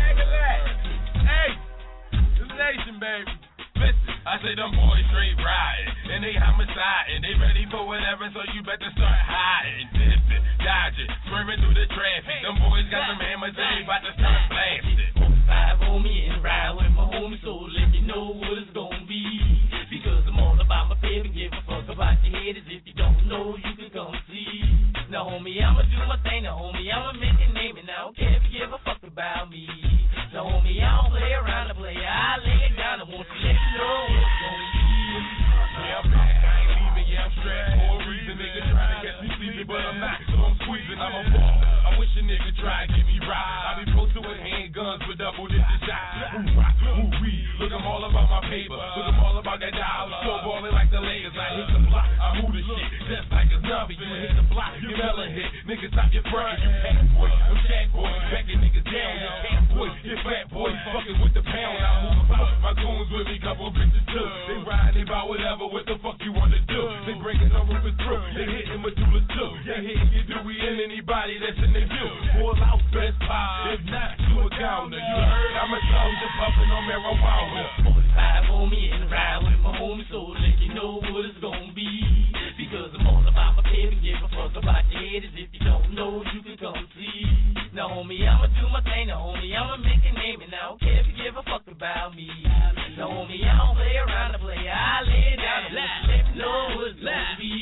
Hey, this nation, baby. Listen, I say them boys straight riding, and they homicide, and they ready for whatever, so you better start hiding, dipping, dodging, swerving through the traffic. Them boys got some hammers, and they about to start blasting. 5 on me and ride with my homie, so let me know what it's gonna be. Because I'm all about my baby, give a fuck about your haters. If you don't know, you can come see. Now, homie, I'ma do my thing. Now, homie, I'ma make a name, and I don't care if you give a fuck about me. Now, homie, I don't play around, I play. I lay it down, I want you to let you know what's gonna be. Yeah, I'm back, I ain't leaving, yeah, I'm strapped for a reason. Nigga trying to catch me sleeping, but I'm not, so I'm squeezing, I'm a ball. I wish a nigga try to get me right. I be posted with handguns for double digit shots. Look, I'm all about my paper. Look, I'm all about that dollar. So ballin' like the Lakers. I hit the block, I move the shit. Just like a zombie, you hit the block, you melon hit. Niggas stop your front, you pack boy. I'm Shaq boy, backing niggas down. You cat boy, you fat boy, fucking with the pound. I move about, my goons with me, couple bitches too. They ride, they bout whatever, what the fuck you wanna do? They breaking the roof through, they hitting Medulla too. They hitting your Dewey and anybody that's in their view. Pull out best pie, if not, you a downer. You heard I'm a soldier puffing on marijuana. 45 on me and ride with my homie, so let you know what it's gonna be. Because I'm all about my baby, give a fuck about your haters. If you don't know, you can come see. Now, homie, I'ma do my thing. Now, homie, I'ma make a name, and I don't care if you give a fuck about me. Now, homie, I don't play around, I play. I lay it down, and let me know what it's gonna be.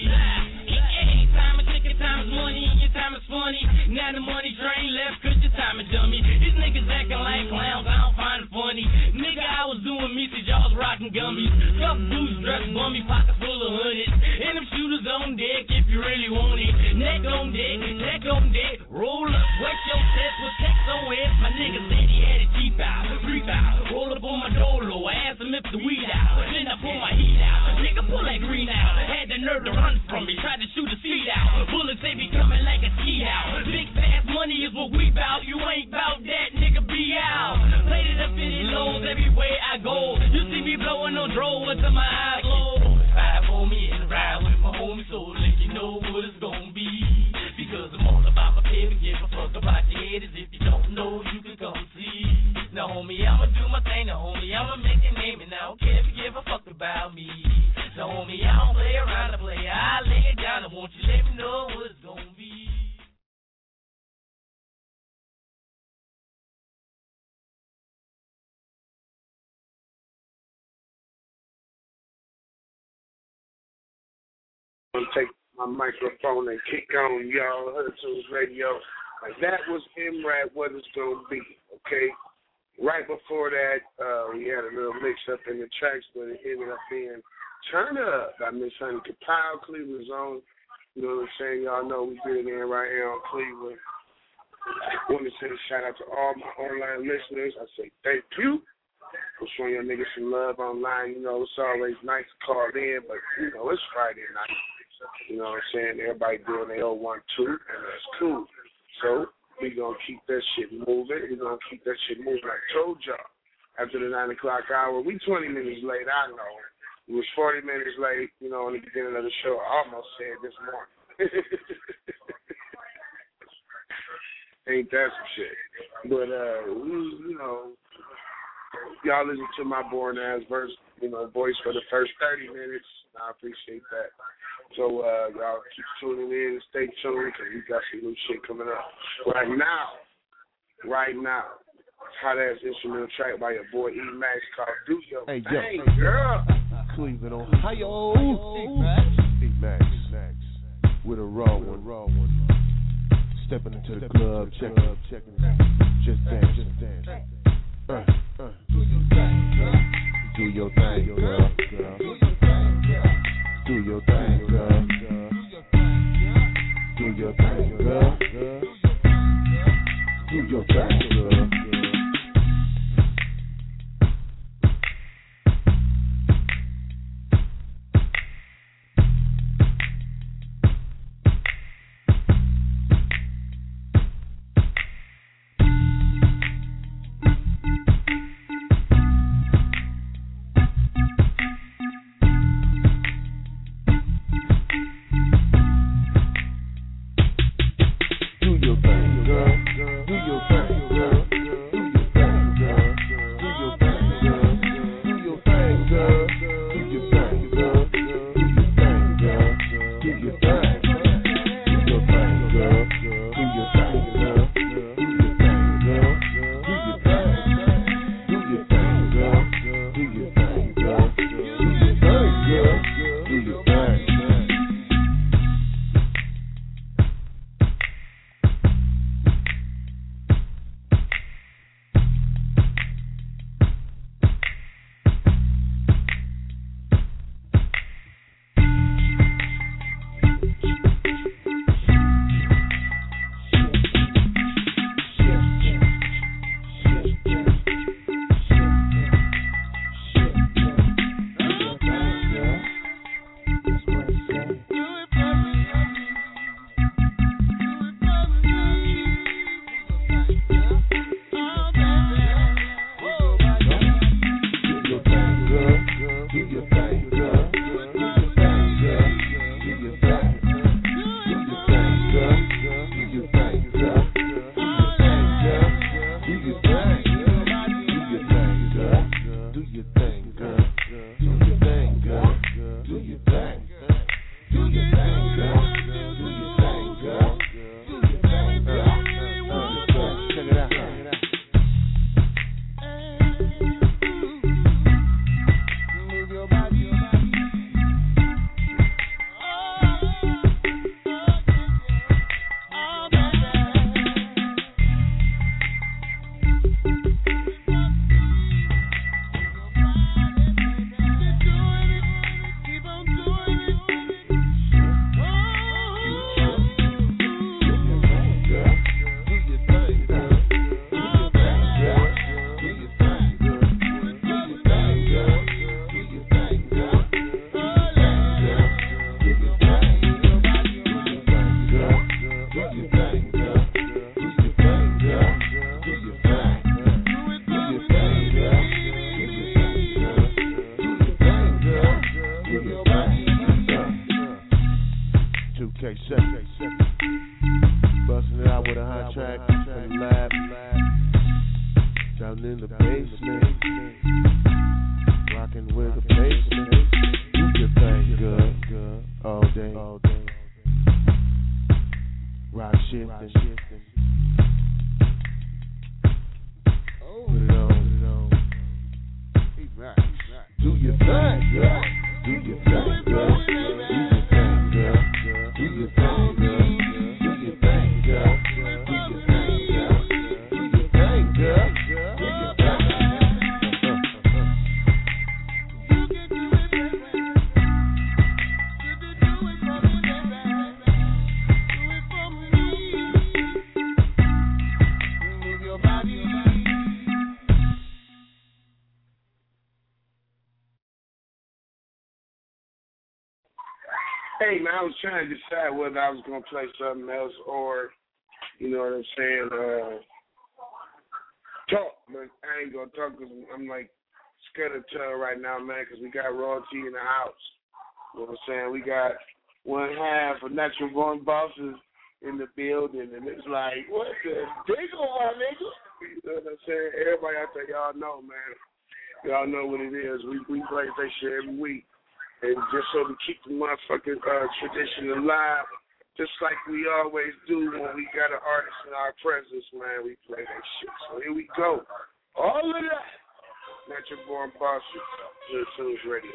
Time is ticking, time is money, and your time is funny. Now the money train left, cause your time is dummy. These niggas acting like clowns, I don't find it funny. Nigga, I was doing me, see y'all was rocking gummies. Fuck dudes dressed bummy, pockets full of hundreds. And them shooters on deck if you really want it. Neck on deck, roll up, wet your chest with text on it. My nigga said he had it cheap out, creep out. Roll up on my dolo, ask him if the weed out. Then I pull my heat out, nigga pull that green out. Had the nerve to run from me, tried to shoot a seat out. Bullets they be coming like a ski out. Big fast money is what we bout. You ain't bout that, nigga, be out. Plated up in it lows everywhere I go. You see me blowing on drove until my eyes glow. 5 on me and ride with my homie, so let you know what it's gonna be. Because I'm all about my baby, give a fuck about your haters. If you don't know, you can come see. Now, homie, I'ma do my thing. Now, homie, I'ma make a name, and I don't care if you give a fuck about me. Now, homie, I don't play around, I play. I lay it down, and won't you let me know what it's gonna be. I'm gonna take my microphone and kick on y'all Hood Tunes Radio. Like that was MRAT, what it's gonna be, okay? Right before that, we had a little mix up in the tracks, but it ended up being Turn Up by Miss Honey Kapow, Cleveland's own. You know what I'm saying? Y'all know we get it in right here on Cleveland. I want to send a shout out to all my online listeners. I say thank you for showing your niggas some love online. You know, it's always nice to call in, but, you know, it's Friday night. You know what I'm saying? Everybody doing their 012, and that's cool. So we going to keep that shit moving. We're going to keep that shit moving. I told y'all, after the 9 o'clock hour, we 20 minutes late, I know. It was 40 minutes late, you know, in the beginning of the show. I almost said this morning. Ain't that some shit. But, you know, y'all listen to my boring ass voice for the first 30 minutes. I appreciate that. So, y'all keep tuning in and stay tuned because we got some new shit coming up. Right now, hot ass instrumental track by your boy E Max called Do Your Thing, girl. Cleveland, Ohio. E Max with a raw one. Stepping into the club, checking. Just dance. Do your thing, girl. Do your thing, girl. Do your thing, girl. Do your thing, girl. Busting it out with a hot track from the lab. Down in the basement. Rocking with the basement. Do your thing good. All day. Rock shifting. Put it on. Do your thing, girl. Do your thing, girl. Do your thing, girl. Do your thing, girl. Do your thing, girl. Do your thing, girl. Do your thing, girl. Do your thing. You can do it, baby. You can do it for me, baby. Do it for me. Move your body. Hey, man, I was trying to decide whether I was going to play something else or, you know what I'm saying, talk. But I ain't going to talk because I'm like scared of tongue right now, man, because we got royalty in the house. You know what I'm saying? We got one half of Natural Born Bosses in the building, and it's like, what the diggle, my nigga? You know what I'm saying? Everybody out there, y'all know, man. Y'all know what it is. We play that shit every week. And just so we keep the motherfucking tradition alive, just like we always do when we got an artist in our presence, man, we play that shit. So here we go. All of that. Natural Born Bosses, Hood Tunes Radio.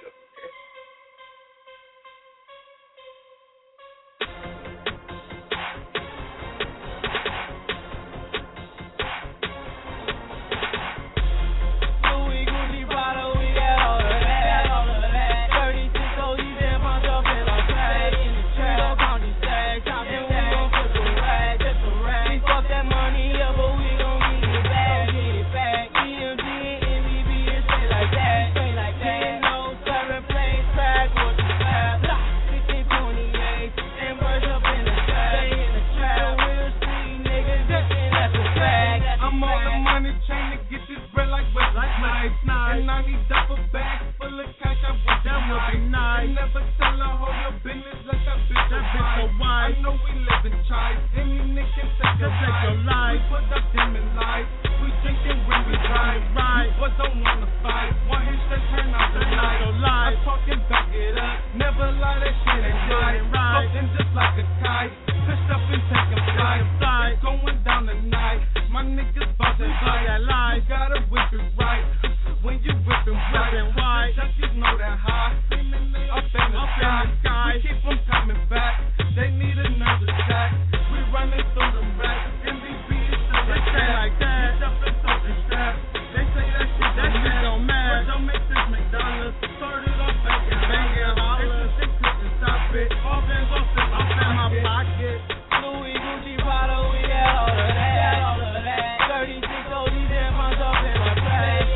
And I need duffel bags full of cash, I wish that would be nice. Never tell her, hold your business like that bitch so wide. I know we live in child, any nigga can take your life. We put up dim in life, we drinking when we ride. You boys don't wanna fight, one hit that turn out the night. I'm talking back it up, never lie, that shit ain't right. Floating just like a kite, pushed up and taking flight. It's going down tonight, my niggas bout to buy that life. You gotta whip it right. When you whippin' white, junkies know that high. Up in the sky, we keep them coming back. They need another stack. We running through the racks. MDB is still like that. Jumping through the straps. They say that shit don't matter. But don't make this McDonald's. Started off banging, holler. They couldn't stop it. All bands off in my pocket. Louis Gucci Prada, we got all of that. 36 OGs and pounds up in my bag.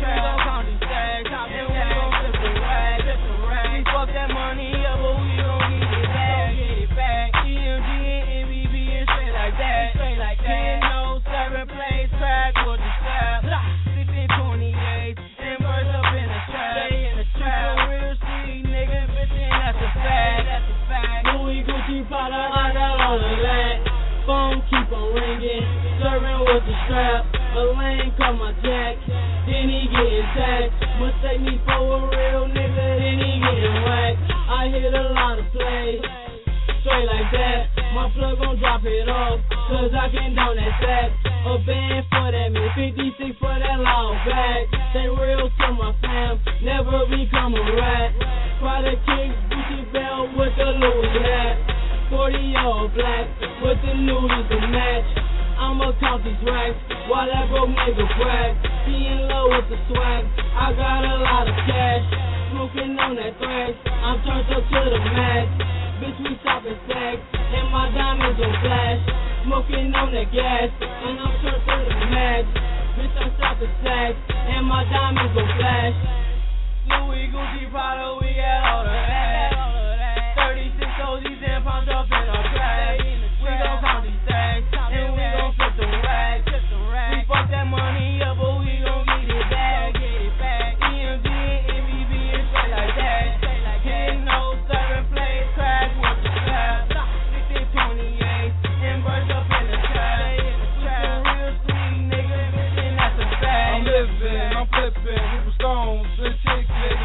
That money up, but we gon' get it back. EMG and MBB and straight like that. 10-07 plays crack with the strap. 16-28 and birds up in the trap. Stay in the trap. Real street nigga, bitch, and that's a fact. Louis Gucci Prada, I got all of that. Phone keep on ringing, serving with the strap. A lane call my jack, then he getting taxed. Mistake me for a real nigga, then he getting whacked. I hit a lot of plays, straight like that. My plug gon' drop it off, cause I can down that sack. A band for that man, 56 for that long bag. Stay real to my fam, never become a rat. Prada kicks, Gucci belt with the Louis hat. 40 all black, with the Louis to match. I'ma count these racks while that broke nigga brag. He in love with the swag, I got a lot of cash. Smoking on that thrash, I'm turned up to the max. Bitch, we shopping stacks, and my diamonds gon' flash. Smoking on that gas, and I'm turned to the max. Bitch, I'm shopping stacks, and my diamonds gon' flash. Louis Gucci Prada, we got all of that. 36 OGs and pounds up in our bag. We gon' count these stacks, and we gon' flip the racks. We fuck that money up, but we gon' get it back. EMG and MBB is straight like that. 10-07 plays crack with the strap.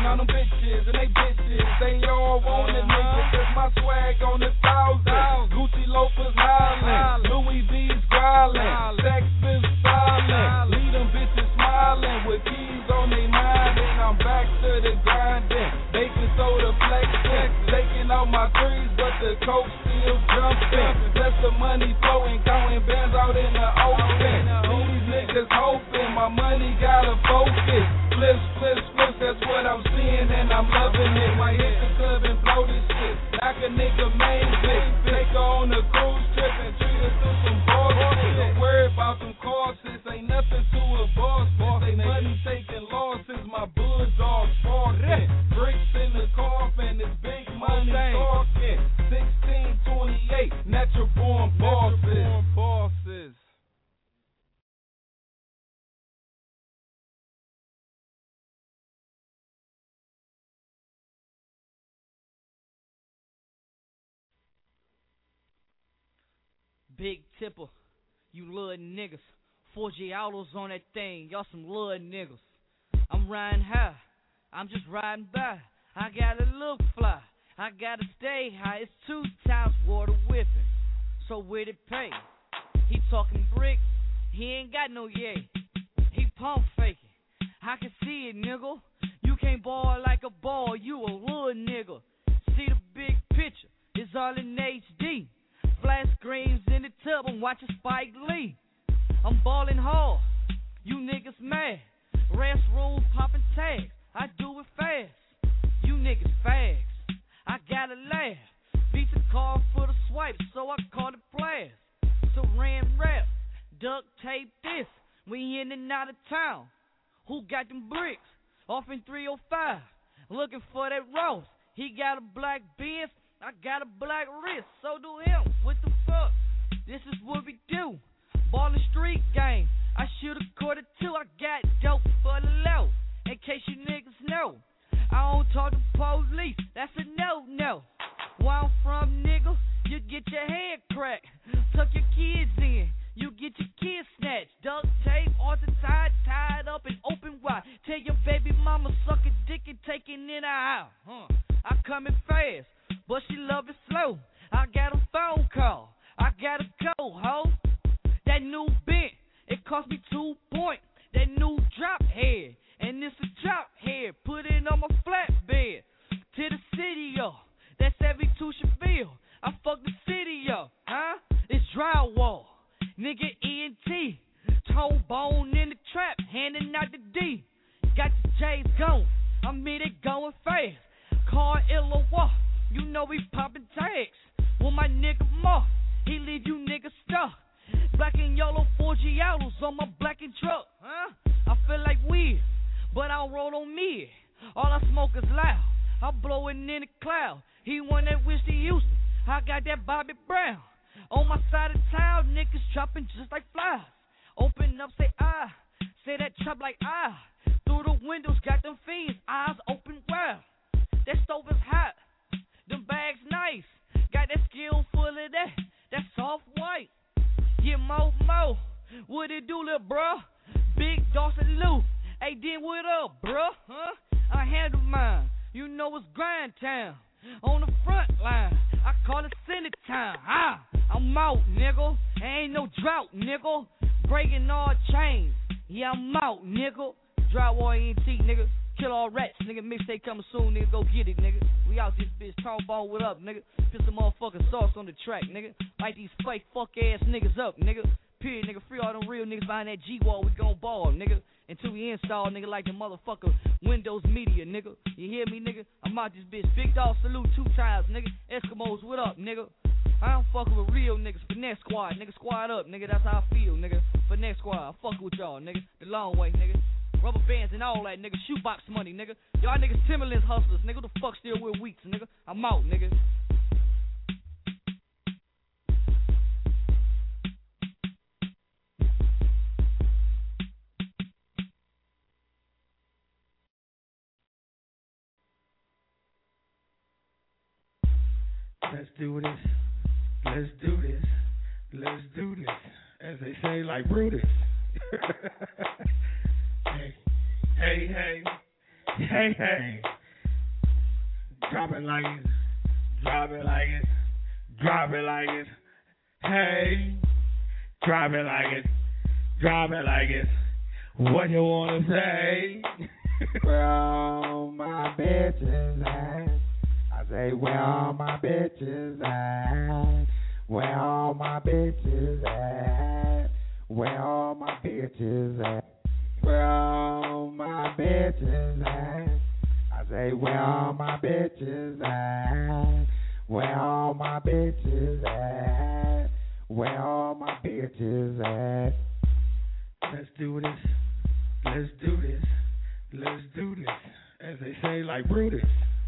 around them bitches and they bitches. They all want a nigga, cause my swag on the 1,000. Gucci loafers hollin', Louis V's growlin', sex is silent. Leave them bitches smiling with keys on they mind. And I'm back to the grinding, baking soda flexing, taking out my threes, but the coke still jumping. Plus the money flowing, counting bands out in the open. These niggas hoping my money gotta focus. Flips, flips, flips, that's what I'm seeing and I'm loving it. Might hit the club and blow this shit, knock a nigga main bitch. Take her on a cruise trip and treat her to some bullshit. Don't worry about them courses, ain't nothing to a boss. They money taking losses, my bulldogs barking. Bricks in the coffin, it's big money talking. 1628, natural born bosses. Big Tipper, you little niggas. 4G autos on that thing, y'all some little niggas. I'm riding high, I'm just riding by. I gotta look fly, I gotta stay high. It's 2 times water whipping, so where'd it pay? He talking bricks, he ain't got no yay. He pump faking, I can see it, nigga. You can't ball like a ball, you a little nigga. See the big picture, it's all in HD. Flash screens in the tub, I'm watching Spike Lee. I'm ballin' hard, you niggas mad. Restroom poppin' tags, I do it fast. You niggas fags, I gotta laugh. Beat the car for the swipe, so I call it blast. Saran wrap, duct tape this, we in and out of town. Who got them bricks? Off in 305, looking for that Ross. He got a black Benz, I got a black wrist, so do him. What the fuck? This is what we do. Ballin' street game. I shoot a quarter two. I got dope for the low. In case you niggas know, I don't talk to police. That's a no. Where I'm from, nigga, you get your head cracked. Tuck your kids in. You get your kids snatched. Duct tape, tied up and open wide. Tell your baby mama suck a dick and take it in her house. I come in fast, but she love it slow. I got a phone call, I gotta go, ho. That new bent, it cost me 2 points. That new drop head, and this a chop head. Put it on my flatbed, to the city, yo. That's every two should feel. I fuck the city up, huh? It's drywall, nigga ENT. Toe bone in the trap, handing out the D. Got the J's going, I mean it going fast. Car Illawarra, you know we poppin' tags. With my nigga Mark, he leave you niggas stuck. Black and yellow 4G autos on my black and truck, huh? I feel like weed, but I don't roll on me. All I smoke is loud, I blow it in the cloud. He won that Whiskey Houston, I got that Bobby Brown. On my side of town, niggas chopping just like flies. Open up, say ah, say that chop like ah. Through the windows, got them fiends, eyes open wide. That stove is hot, them bags nice. Got that skill full of that soft white. Yeah, Mo, what it do, little bruh? Big Dawson Lou, hey, then what up, bruh? Huh? I handle mine, you know it's grind time. On the front line, I call it Senate time. I'm out, nigga, ain't no drought, nigga. Breaking all chains, yeah, I'm out, nigga. Drywall ENT, nigga. Kill all rats, nigga. Mixtape coming soon, nigga. Go get it, nigga. We out this bitch. Trombone, what up, nigga? Put some motherfucking sauce on the track, nigga. Light these fake fuck ass niggas up, nigga. Period, nigga. Free all them real niggas behind that G-wall. We gon' ball, nigga. Until we install, nigga, like the motherfucker Windows Media, nigga. You hear me, nigga? I'm out this bitch. Big dog salute 2 times, nigga. Eskimos, what up, nigga? I don't fuckin' with real niggas. Finesse squad, nigga. Squad up, nigga. That's how I feel, nigga. Finesse squad. I fuck with y'all, nigga. The long way, nigga. Rubber bands and all that, nigga. Shoebox money, nigga. Y'all niggas Timberlands hustlers, nigga. Who the fuck still wear weeks, nigga? I'm out, nigga. Let's do this. Let's do this. Let's do this. As they say, like Brutus. Hey, hey, hey, hey, hey. Drop it like it. Drop it like it. Drop it like it. Hey. Drop it like it. Drop it like it. What you wanna say? Where all my bitches at? I say, where all my bitches at? Where all my bitches at? Where all my bitches at? Where all my bitches at? I say, where all my bitches at? Where all my bitches at? Where all my bitches at? Let's do this. Let's do this. Let's do this. As they say, like Brutus.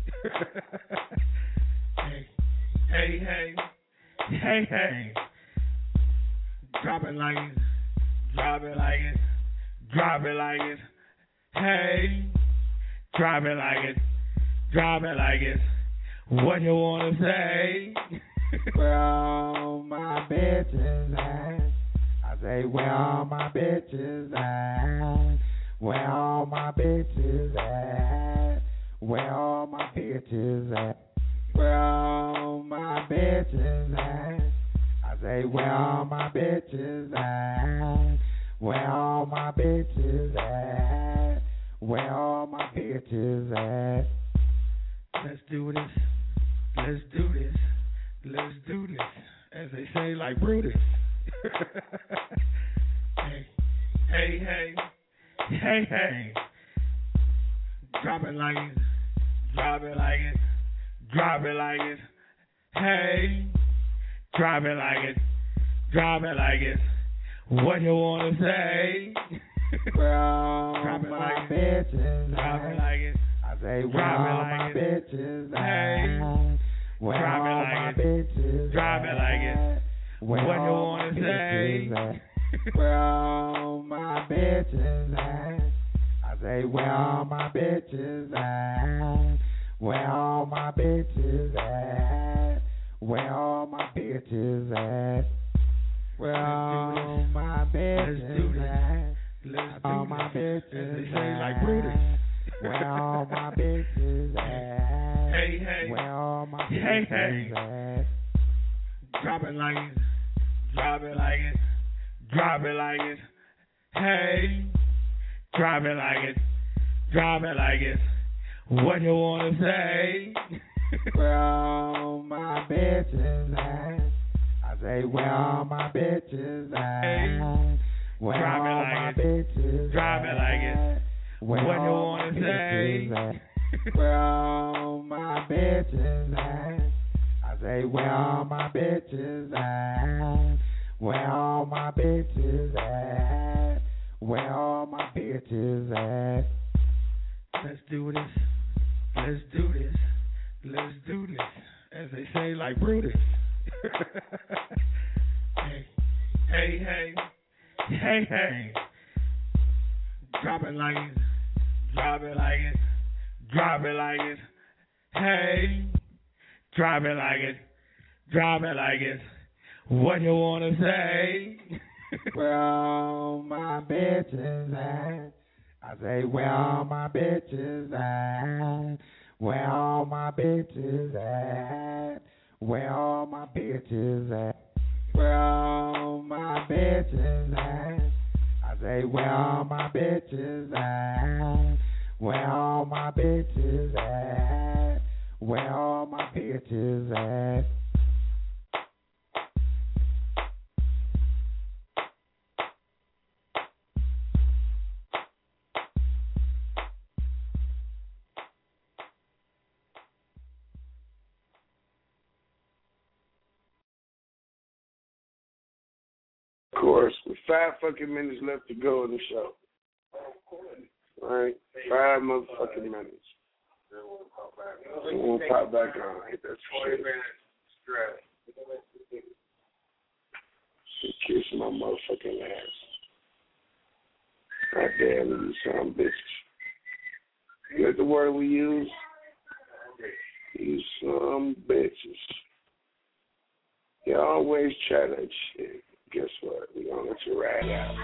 Hey, hey, hey, hey, hey. Drop it like it. Drop it like it. Drop it like it. Hey. Drop it like it. Drop it like it. What you wanna say? Where all my bitches at? I say, where all my bitches at? Where all my bitches at? Where all my bitches at? Where all my bitches at? I say, where all my bitches at? Where all my bitches at? Where all my bitches at? Let's do this. Let's do this. Let's do this. As they say, like Brutus. Hey, hey, hey, hey, hey. Drop it like it. Drop it like it. Drop it like it. Hey. Drop it like it. Drop it like it. What you wanna say? Where all my bitches at? Drop it like it. I say, where all my bitches at? Where all my bitches? Drop it like it. What you wanna say? Where all my bitches at? I say, where all my bitches at? Where all my bitches at? Where all my bitches at? Where all my bitches at? All my bitches at? Like Brutus. Where all my bitches at? Hey, hey. Where all my bitches at? Drop it like it. Drop it like it. Drop it like it. Hey. Drop it like it. Drop it like it. What you wanna say? Where all my bitches at? I say, where all my bitches at? Where all my bitches at? Drop it like it. What you wanna say? Where all my bitches at? I say, where all my bitches at? Where all my bitches at? Where all my bitches at? Let's do this. Let's do this. Let's do this. As they say, like Brutus. Hey, hey, hey, hey, hey. Drop it like it. Drop it like it. Drop it like it. Hey. Drop it like it. Drop it like it. What you wanna say? Where all my bitches at? I say, where all my bitches at? Where all my bitches at? Where all my bitches at? Where all my bitches at? I say, where all my bitches at? Where all my bitches at? Where all my bitches at? Of course, with 5 fucking minutes left to go in the show. Right? 5 motherfucking minutes. We'll pop back on. That's for sure. Kiss my motherfucking ass. God damn, you some bitches. You know the word we use? You some bitches. You always try that shit. Guess what? We gonna let you ride out.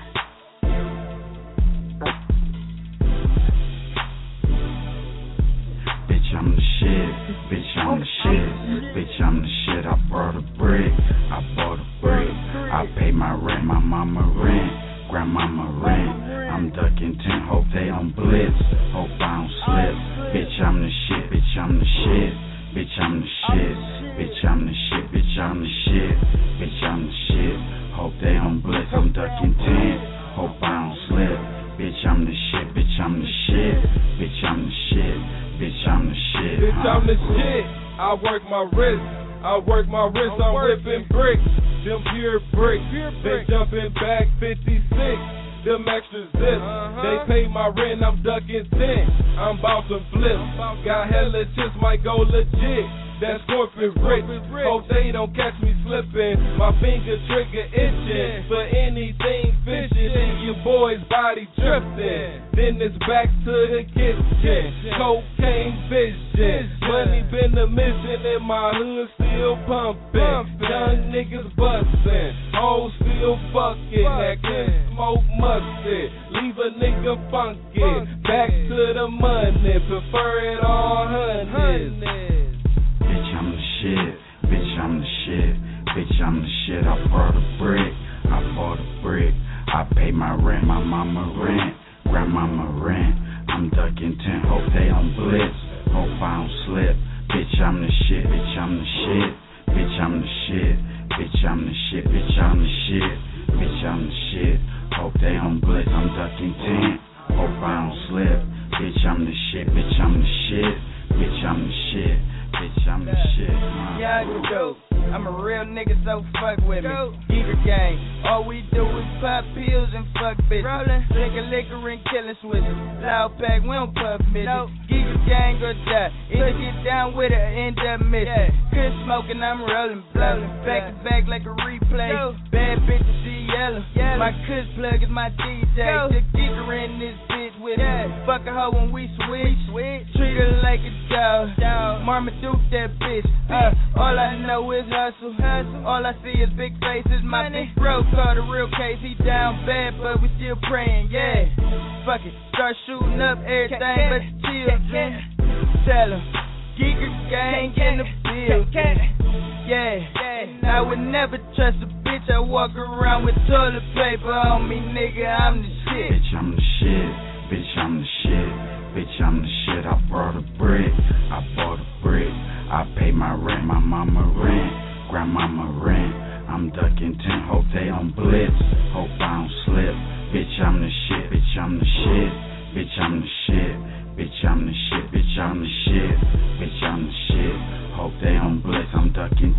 bitch, I'm the shit. Bitch, I'm the shit. Bitch, I'm the shit. I brought a brick. I bought a brick. I pay my rent, my mama rent, grandmama rent. I'm ducking 10, hope they don't blitz. Hope I don't slip. Bitch, I'm the shit. Bitch, I'm the shit. Bitch, I'm the shit. Bitch, I'm the shit. Bitch, I'm the shit. Bitch, I'm the shit. Hope they don't blitz. I'm ducking 10. Hope I don't slip. Bitch, I'm the shit. Bitch, I'm the shit. Bitch, I'm the shit. Bitch, I'm the shit. Bitch, I'm the shit. I work my wrist. I work my wrist. I'm whipping bricks. Them pure bricks. They jumping back 56. Them extra zips. They pay my rent. I'm ducking 10. I'm about to flip. Got hella chips. Might go legit. That's corporate rich. Hope they don't catch me slipping. My finger trigger itching for anything fishing. And your boy's body drifting. Then it's back to the kitchen. Cocaine vision. Money been a mission and my hood still pumping. Young niggas bustin'. Hoes still fucking. That can smoke mustard. Leave a nigga funky. Back to the money. Prefer it all hundreds. Bitch, I'm the shit. Bitch, I'm the shit. Bitch, I'm the shit. I brought a brick. I bought a brick. I pay my rent, my mama rent, grandmama rent. I'm ducking 10. Hope they don't blitz. Hope I don't slip. Bitch, I'm the shit. Bitch, I'm the shit. Bitch, I'm the shit. Bitch, I'm the shit. Bitch, I'm the shit. Bitch, I'm the shit. Hope they don't blitz. I'm ducking 10. Hope I don't slip. Bitch, I'm the shit. Bitch, I'm the shit. Bitch, I'm the shit. Bitch, I'm the shit. Yeah, you do. I'm a real nigga, so fuck with me. Geeker gang. All we do is pop pills and fuck bitches. Drinking liquor and killing switches. Loud pack, we don't puff midgets. Geeker gang or die. Either get down with it or end up missing. Good smoking, I'm rolling, blowing. Back to back like a replay. Bad bitches, she yellow. My cuss plug is my DJ. The geeker in this bitch with it. Fuck a hoe when we switch. Treat her like a dog. Marmaduke that bitch. All I know is hustle. All I see is big faces. My big bro caught a real case. He down bad, but we still praying. Yeah. Fuck it. Start shooting up everything but the children. Tell him. Geeker gang in the building. Yeah. And I would never trust a bitch. I walk around with toilet paper on me, nigga. I'm the shit. Bitch, I'm the shit. Bitch, I'm the shit. Bitch, I'm the shit. I brought a brick. I bought a brick. I pay my rent, my mama rent, grandmama rent. I'm ducking 10. Hope they don't blitz. Hope I don't slip. Bitch, I'm the shit. Bitch, I'm the shit. Bitch, I'm the shit. Bitch, I'm the shit. Bitch, I'm the shit. Bitch, I'm the shit. Hope they don't blitz. I'm ducking